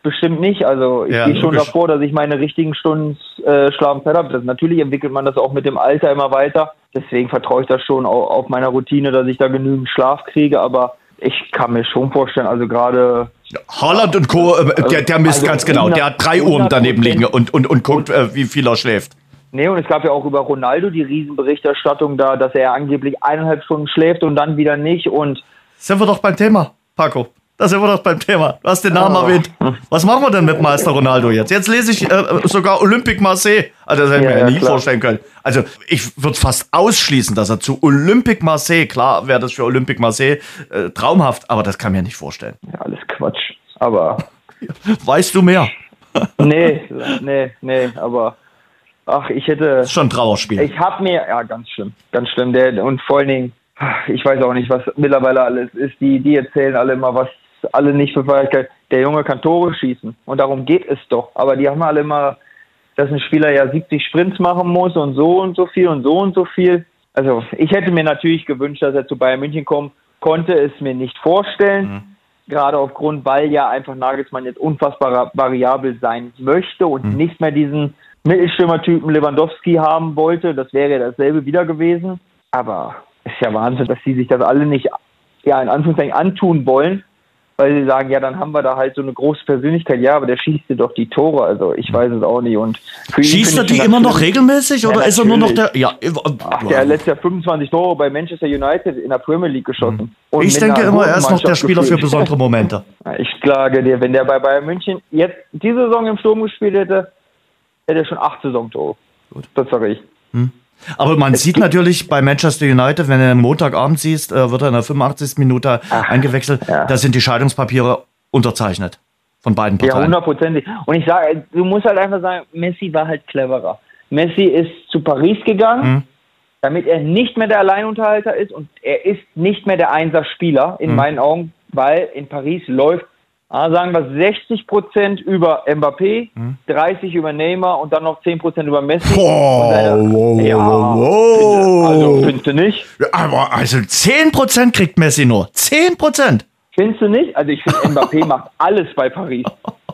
bestimmt nicht. Also ich Ja, gehe schon logisch. davor, dass ich meine richtigen Stunden äh, Schlaf und Fett habe. Das, natürlich entwickelt man das auch mit dem Alter immer weiter. Deswegen vertraue ich da schon auf, auf meiner Routine, dass ich da genügend Schlaf kriege. Aber ich kann mir schon vorstellen, also gerade... Haaland und Co., äh, der, der misst Also ganz genau. Der hat drei Uhren daneben liegen und, und, und guckt, äh, wie viel er schläft. Nee, und es gab ja auch über Ronaldo die Riesenberichterstattung da, dass er angeblich eineinhalb Stunden schläft und dann wieder nicht. Und Sind wir doch beim Thema, Paco. Da sind wir doch beim Thema. Du hast den Namen Oh. erwähnt. Was machen wir denn mit Meister Ronaldo jetzt? Jetzt lese ich äh, sogar Olympique Marseille. Also das hätte ich Ja, mir ja ja, nie klar. vorstellen können. Also ich würde fast ausschließen, dass er zu Olympique Marseille, klar wäre das für Olympique Marseille äh, traumhaft, aber das kann ich mir nicht vorstellen. ja, alles Quatsch. Aber Weißt du mehr? nee, nee, nee, aber ach, ich hätte... Das ist schon ein Trauerspiel. Ich habe mir, ja, ganz schlimm, ganz schlimm. Der, und vor allen Dingen, ich weiß auch nicht, was mittlerweile alles ist. Die, die erzählen alle immer, was alle nicht für Fähigkeit. Der Junge kann Tore schießen und darum geht es doch. Aber die haben alle immer, dass ein Spieler ja siebzig Sprints machen muss und so und so viel und so und so viel. Also ich hätte mir natürlich gewünscht, dass er zu Bayern München kommt, konnte es mir nicht vorstellen. Mhm. Gerade aufgrund, weil ja einfach Nagelsmann jetzt unfassbar variabel sein möchte und Mhm. nicht mehr diesen Mittelstürmer-Typen Lewandowski haben wollte. Das wäre ja dasselbe wieder gewesen. Aber ist ja Wahnsinn, dass sie sich das alle nicht, ja, in Anführungszeichen antun wollen, weil sie sagen, ja, dann haben wir da halt so eine große Persönlichkeit. Ja, aber der schießt dir doch die Tore. Also ich weiß es auch nicht. Und für ihn Schießt finde er ich die das immer noch schlimm. regelmäßig Ja, oder ist er nur noch natürlich. der... Ja, äh, Ach, der hat letztes Jahr fünfundzwanzig Tore bei Manchester United in der Premier League geschossen. Und ich mit denke einer immer, er ist noch der Mannschaft Spieler für gefühlt. besondere Momente. Ich klage dir, wenn der bei Bayern München jetzt diese Saison im Sturm gespielt hätte, hätte er schon acht Saisontore. Gut. Das sage ich. Aber man sieht natürlich bei Manchester United, wenn du am Montagabend siehst, äh, wird er in der fünfundachtzigsten Minute Ach, eingewechselt. ja. Da sind die Scheidungspapiere unterzeichnet von beiden Ja, Parteien. hundertprozentig. Und ich sage, du musst halt einfach sagen, Messi war halt cleverer. Messi ist zu Paris gegangen, Hm. damit er nicht mehr der Alleinunterhalter ist und er ist nicht mehr der Einser-Spieler in Hm. meinen Augen, weil in Paris läuft, ah, sagen wir, sechzig Prozent über Mbappé, Hm. dreißig über Neymar und dann noch zehn Prozent über Messi. Boah, Und seine- wow, ja, wow, wow. Finde, also findest du nicht? Aber also zehn Prozent kriegt Messi nur. zehn Prozent. Findest du nicht? Also ich finde, Mbappé macht alles bei Paris.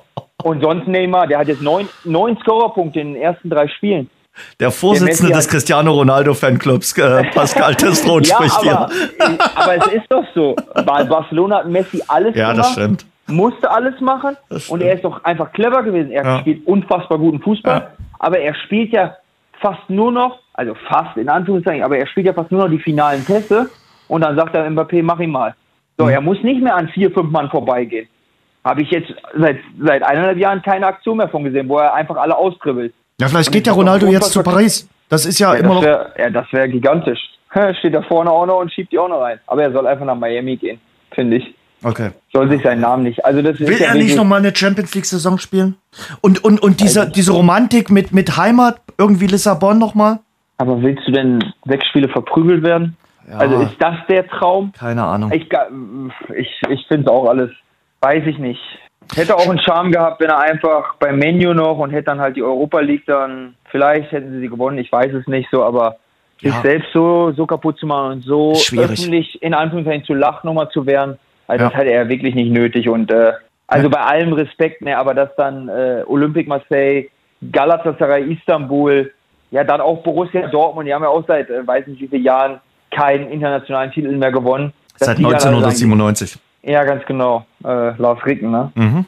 Und sonst Neymar, der hat jetzt neun, neun Scorerpunkte in den ersten drei Spielen. Der Vorsitzende Der Messi des hat- Cristiano Ronaldo Fanclubs, äh, Pascal Testron, Ja, spricht aber, hier. aber es ist doch so. Bei Barcelona hat Messi alles Ja, gemacht, das stimmt. musste alles machen Das und stimmt. er ist doch einfach clever gewesen. Er Ja. spielt unfassbar guten Fußball, Ja. aber er spielt ja fast nur noch, also fast in Anführungszeichen, aber er spielt ja fast nur noch die finalen Pässe und dann sagt er Mbappé, mach ihn mal. So, Mhm. er muss nicht mehr an vier, fünf Mann vorbeigehen. Habe ich jetzt seit, seit eineinhalb Jahren keine Aktion mehr von gesehen, wo er einfach alle austribbelt. Ja, vielleicht Und geht das der ist doch Ronaldo jetzt zu unfassbar- Paris. Das ist ja, Ja, immer das noch... wäre ja, das wär gigantisch. Steht da vorne auch noch und schiebt die auch noch rein. Aber er soll einfach nach Miami gehen, finde ich. Okay. Soll sich seinen Namen nicht. Also das Will ist ja er nicht wirklich- nochmal eine Champions League-Saison spielen? Und, und, und diese, diese Romantik mit, mit Heimat, irgendwie Lissabon nochmal? Aber willst du denn sechs Spiele verprügelt werden? Ja. Also ist das der Traum? Keine Ahnung. Ich, ga- ich, ich finde es auch alles, weiß ich nicht. Hätte auch einen Charme gehabt, wenn er einfach beim Menu noch und hätte dann halt die Europa League dann, vielleicht hätten sie sie gewonnen, ich weiß es nicht so, aber Ja. sich selbst so, so kaputt zu machen und so Schwierig. öffentlich in Anführungszeichen zu lachen nochmal zu werden, also Ja. das hatte er wirklich nicht nötig und äh, also bei allem Respekt, ne, aber dass dann äh, Olympique Marseille, Galatasaray Istanbul, ja dann auch Borussia Dortmund, die haben ja auch seit äh, weiß nicht wie vielen Jahren keinen internationalen Titel mehr gewonnen. Dass Seit die dann alle sagen, neunzehnhundertsiebenundneunzig. ja, ganz genau. Äh, Lars Ricken, ne? Mhm.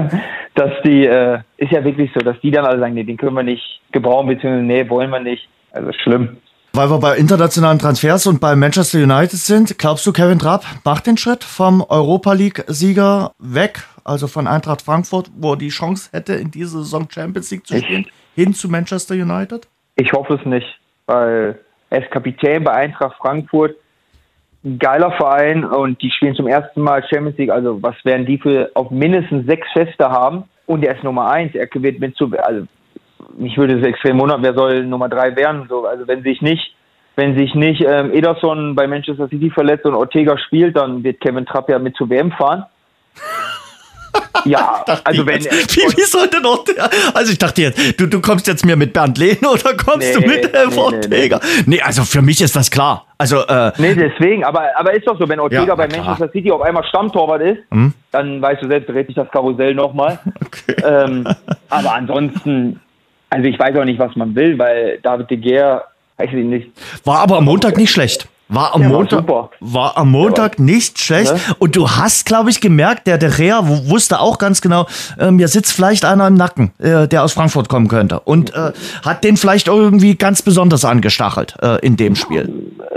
dass die, äh, ist ja wirklich so, dass die dann alle sagen, nee, den können wir nicht gebrauchen, beziehungsweise nee, wollen wir nicht. Also schlimm. Weil wir bei internationalen Transfers und bei Manchester United sind, glaubst du, Kevin Trapp macht den Schritt vom Europa League-Sieger weg, also von Eintracht Frankfurt, wo er die Chance hätte, in dieser Saison Champions League zu Ich- spielen, hin zu Manchester United? Ich hoffe es nicht, weil er ist Kapitän bei Eintracht Frankfurt. Ein geiler Verein und die spielen zum ersten Mal Champions League. Also was werden die für auf mindestens sechs Feste haben? Und er ist Nummer eins. Er wird mit zu, also mich würde es extrem wundern, wer soll Nummer drei werden? So, also wenn sich nicht, wenn sich nicht ähm, Ederson bei Manchester City verletzt und Ortega spielt, dann wird Kevin Trapp ja mit zur W M fahren. Ja, also wenn... Jetzt, wie, wie sollte noch der, also ich dachte jetzt, du, du kommst jetzt mir mit Bernd Lehne oder kommst nee, du mit Elf nee, Ortega? Nee, nee. nee, also für mich ist das klar. Also, äh, nee, deswegen, aber, aber ist doch so, wenn Ortega ja, bei klar. Manchester City auf einmal Stammtorwart ist, hm? dann weißt du selbst, dreht sich das Karussell nochmal. Okay. Ähm, aber ansonsten, also ich weiß auch nicht, was man will, weil David de Gea, weiß ich nicht. War aber am Montag nicht schlecht. War am, ja, Montag, war, war am Montag ja, nicht schlecht. Ja. Und du hast, glaube ich, gemerkt, der De Gea wusste auch ganz genau, äh, mir sitzt vielleicht einer im Nacken, äh, der aus Frankfurt kommen könnte. Und äh, hat den vielleicht irgendwie ganz besonders angestachelt äh, in dem Spiel.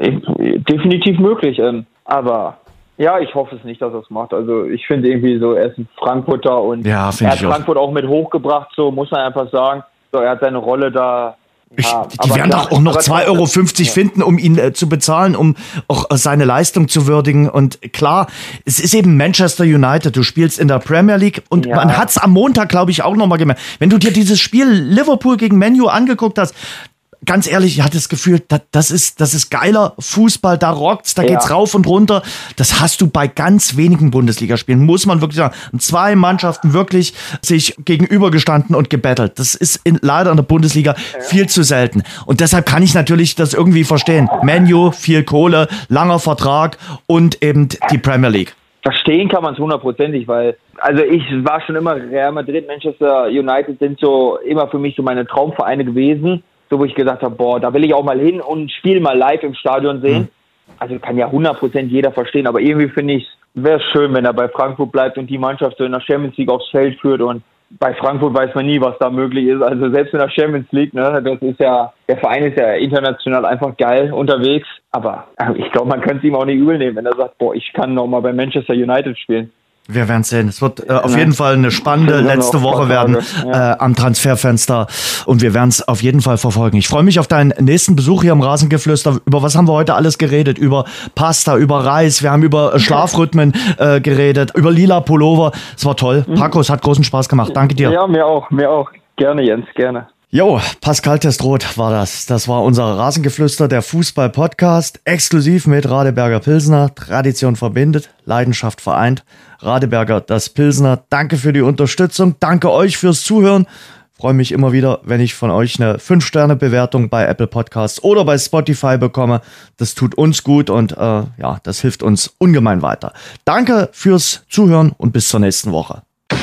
Definitiv möglich. Ähm, aber ja, ich hoffe es nicht, dass er es macht. Also ich finde irgendwie so, er ist ein Frankfurter und ja, er hat ich Frankfurt auch. auch mit hochgebracht, so muss man einfach sagen. So, er hat seine Rolle da. Ich, ja, die werden doch auch noch zwei Euro fünfzig ja. finden, um ihn äh, zu bezahlen, um auch äh, seine Leistung zu würdigen. Und klar, es ist eben Manchester United. Du spielst in der Premier League und ja. man hat es am Montag, glaube ich, auch nochmal gemerkt. Wenn du dir dieses Spiel Liverpool gegen Man U angeguckt hast, ganz ehrlich, ich hatte das Gefühl, das, das ist, das ist geiler Fußball, da rockt's, da ja. geht's rauf und runter. Das hast du bei ganz wenigen Bundesligaspielen, muss man wirklich sagen. Zwei Mannschaften wirklich sich gegenübergestanden und gebettelt. Das ist in, leider in der Bundesliga ja. viel zu selten. Und deshalb kann ich natürlich das irgendwie verstehen. Man U, viel Kohle, langer Vertrag und eben die Premier League. Verstehen kann man es hundertprozentig, weil, also ich war schon immer Real Madrid, Manchester United sind so immer für mich so meine Traumvereine gewesen. So, wo ich gesagt habe, boah, da will ich auch mal hin und ein Spiel mal live im Stadion sehen. Mhm. Also kann ja hundert Prozent jeder verstehen, aber irgendwie finde ich, wäre schön, wenn er bei Frankfurt bleibt und die Mannschaft so in der Champions League aufs Feld führt. Und bei Frankfurt weiß man nie, was da möglich ist. Also selbst in der Champions League, ne, das ist ja, der Verein ist ja international einfach geil unterwegs. Aber ich glaube, man könnte es ihm auch nicht übel nehmen, wenn er sagt, boah, ich kann noch mal bei Manchester United spielen. Wir werden sehen. Es wird äh, auf ja. jeden Fall eine spannende letzte Woche werden ja. äh, am Transferfenster und wir werden es auf jeden Fall verfolgen. Ich freue mich auf deinen nächsten Besuch hier im Rasengeflüster. Über was haben wir heute alles geredet? Über Pasta, über Reis, wir haben über Schlafrhythmen äh, geredet, über lila Pullover. Es war toll. Mhm. Paco, es hat großen Spaß gemacht. Danke dir. Ja, mir auch, mir auch. Gerne, Jens, gerne. Jo, Pascal Testroth war das. Das war unser Rasengeflüster, der Fußball-Podcast, exklusiv mit Radeberger Pilsner. Tradition verbindet, Leidenschaft vereint. Radeberger, das Pilsner. Danke für die Unterstützung. Danke euch fürs Zuhören. Freue mich immer wieder, wenn ich von euch eine fünf Sterne Bewertung bei Apple Podcasts oder bei Spotify bekomme. Das tut uns gut und äh, ja, das hilft uns ungemein weiter. Danke fürs Zuhören und bis zur nächsten Woche.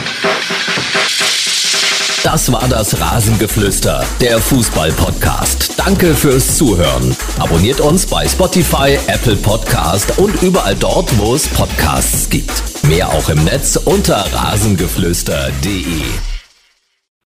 Das war das Rasengeflüster, der Fußball-Podcast. Danke fürs Zuhören. Abonniert uns bei Spotify, Apple Podcast und überall dort, wo es Podcasts gibt. Mehr auch im Netz unter rasengeflüster punkt de.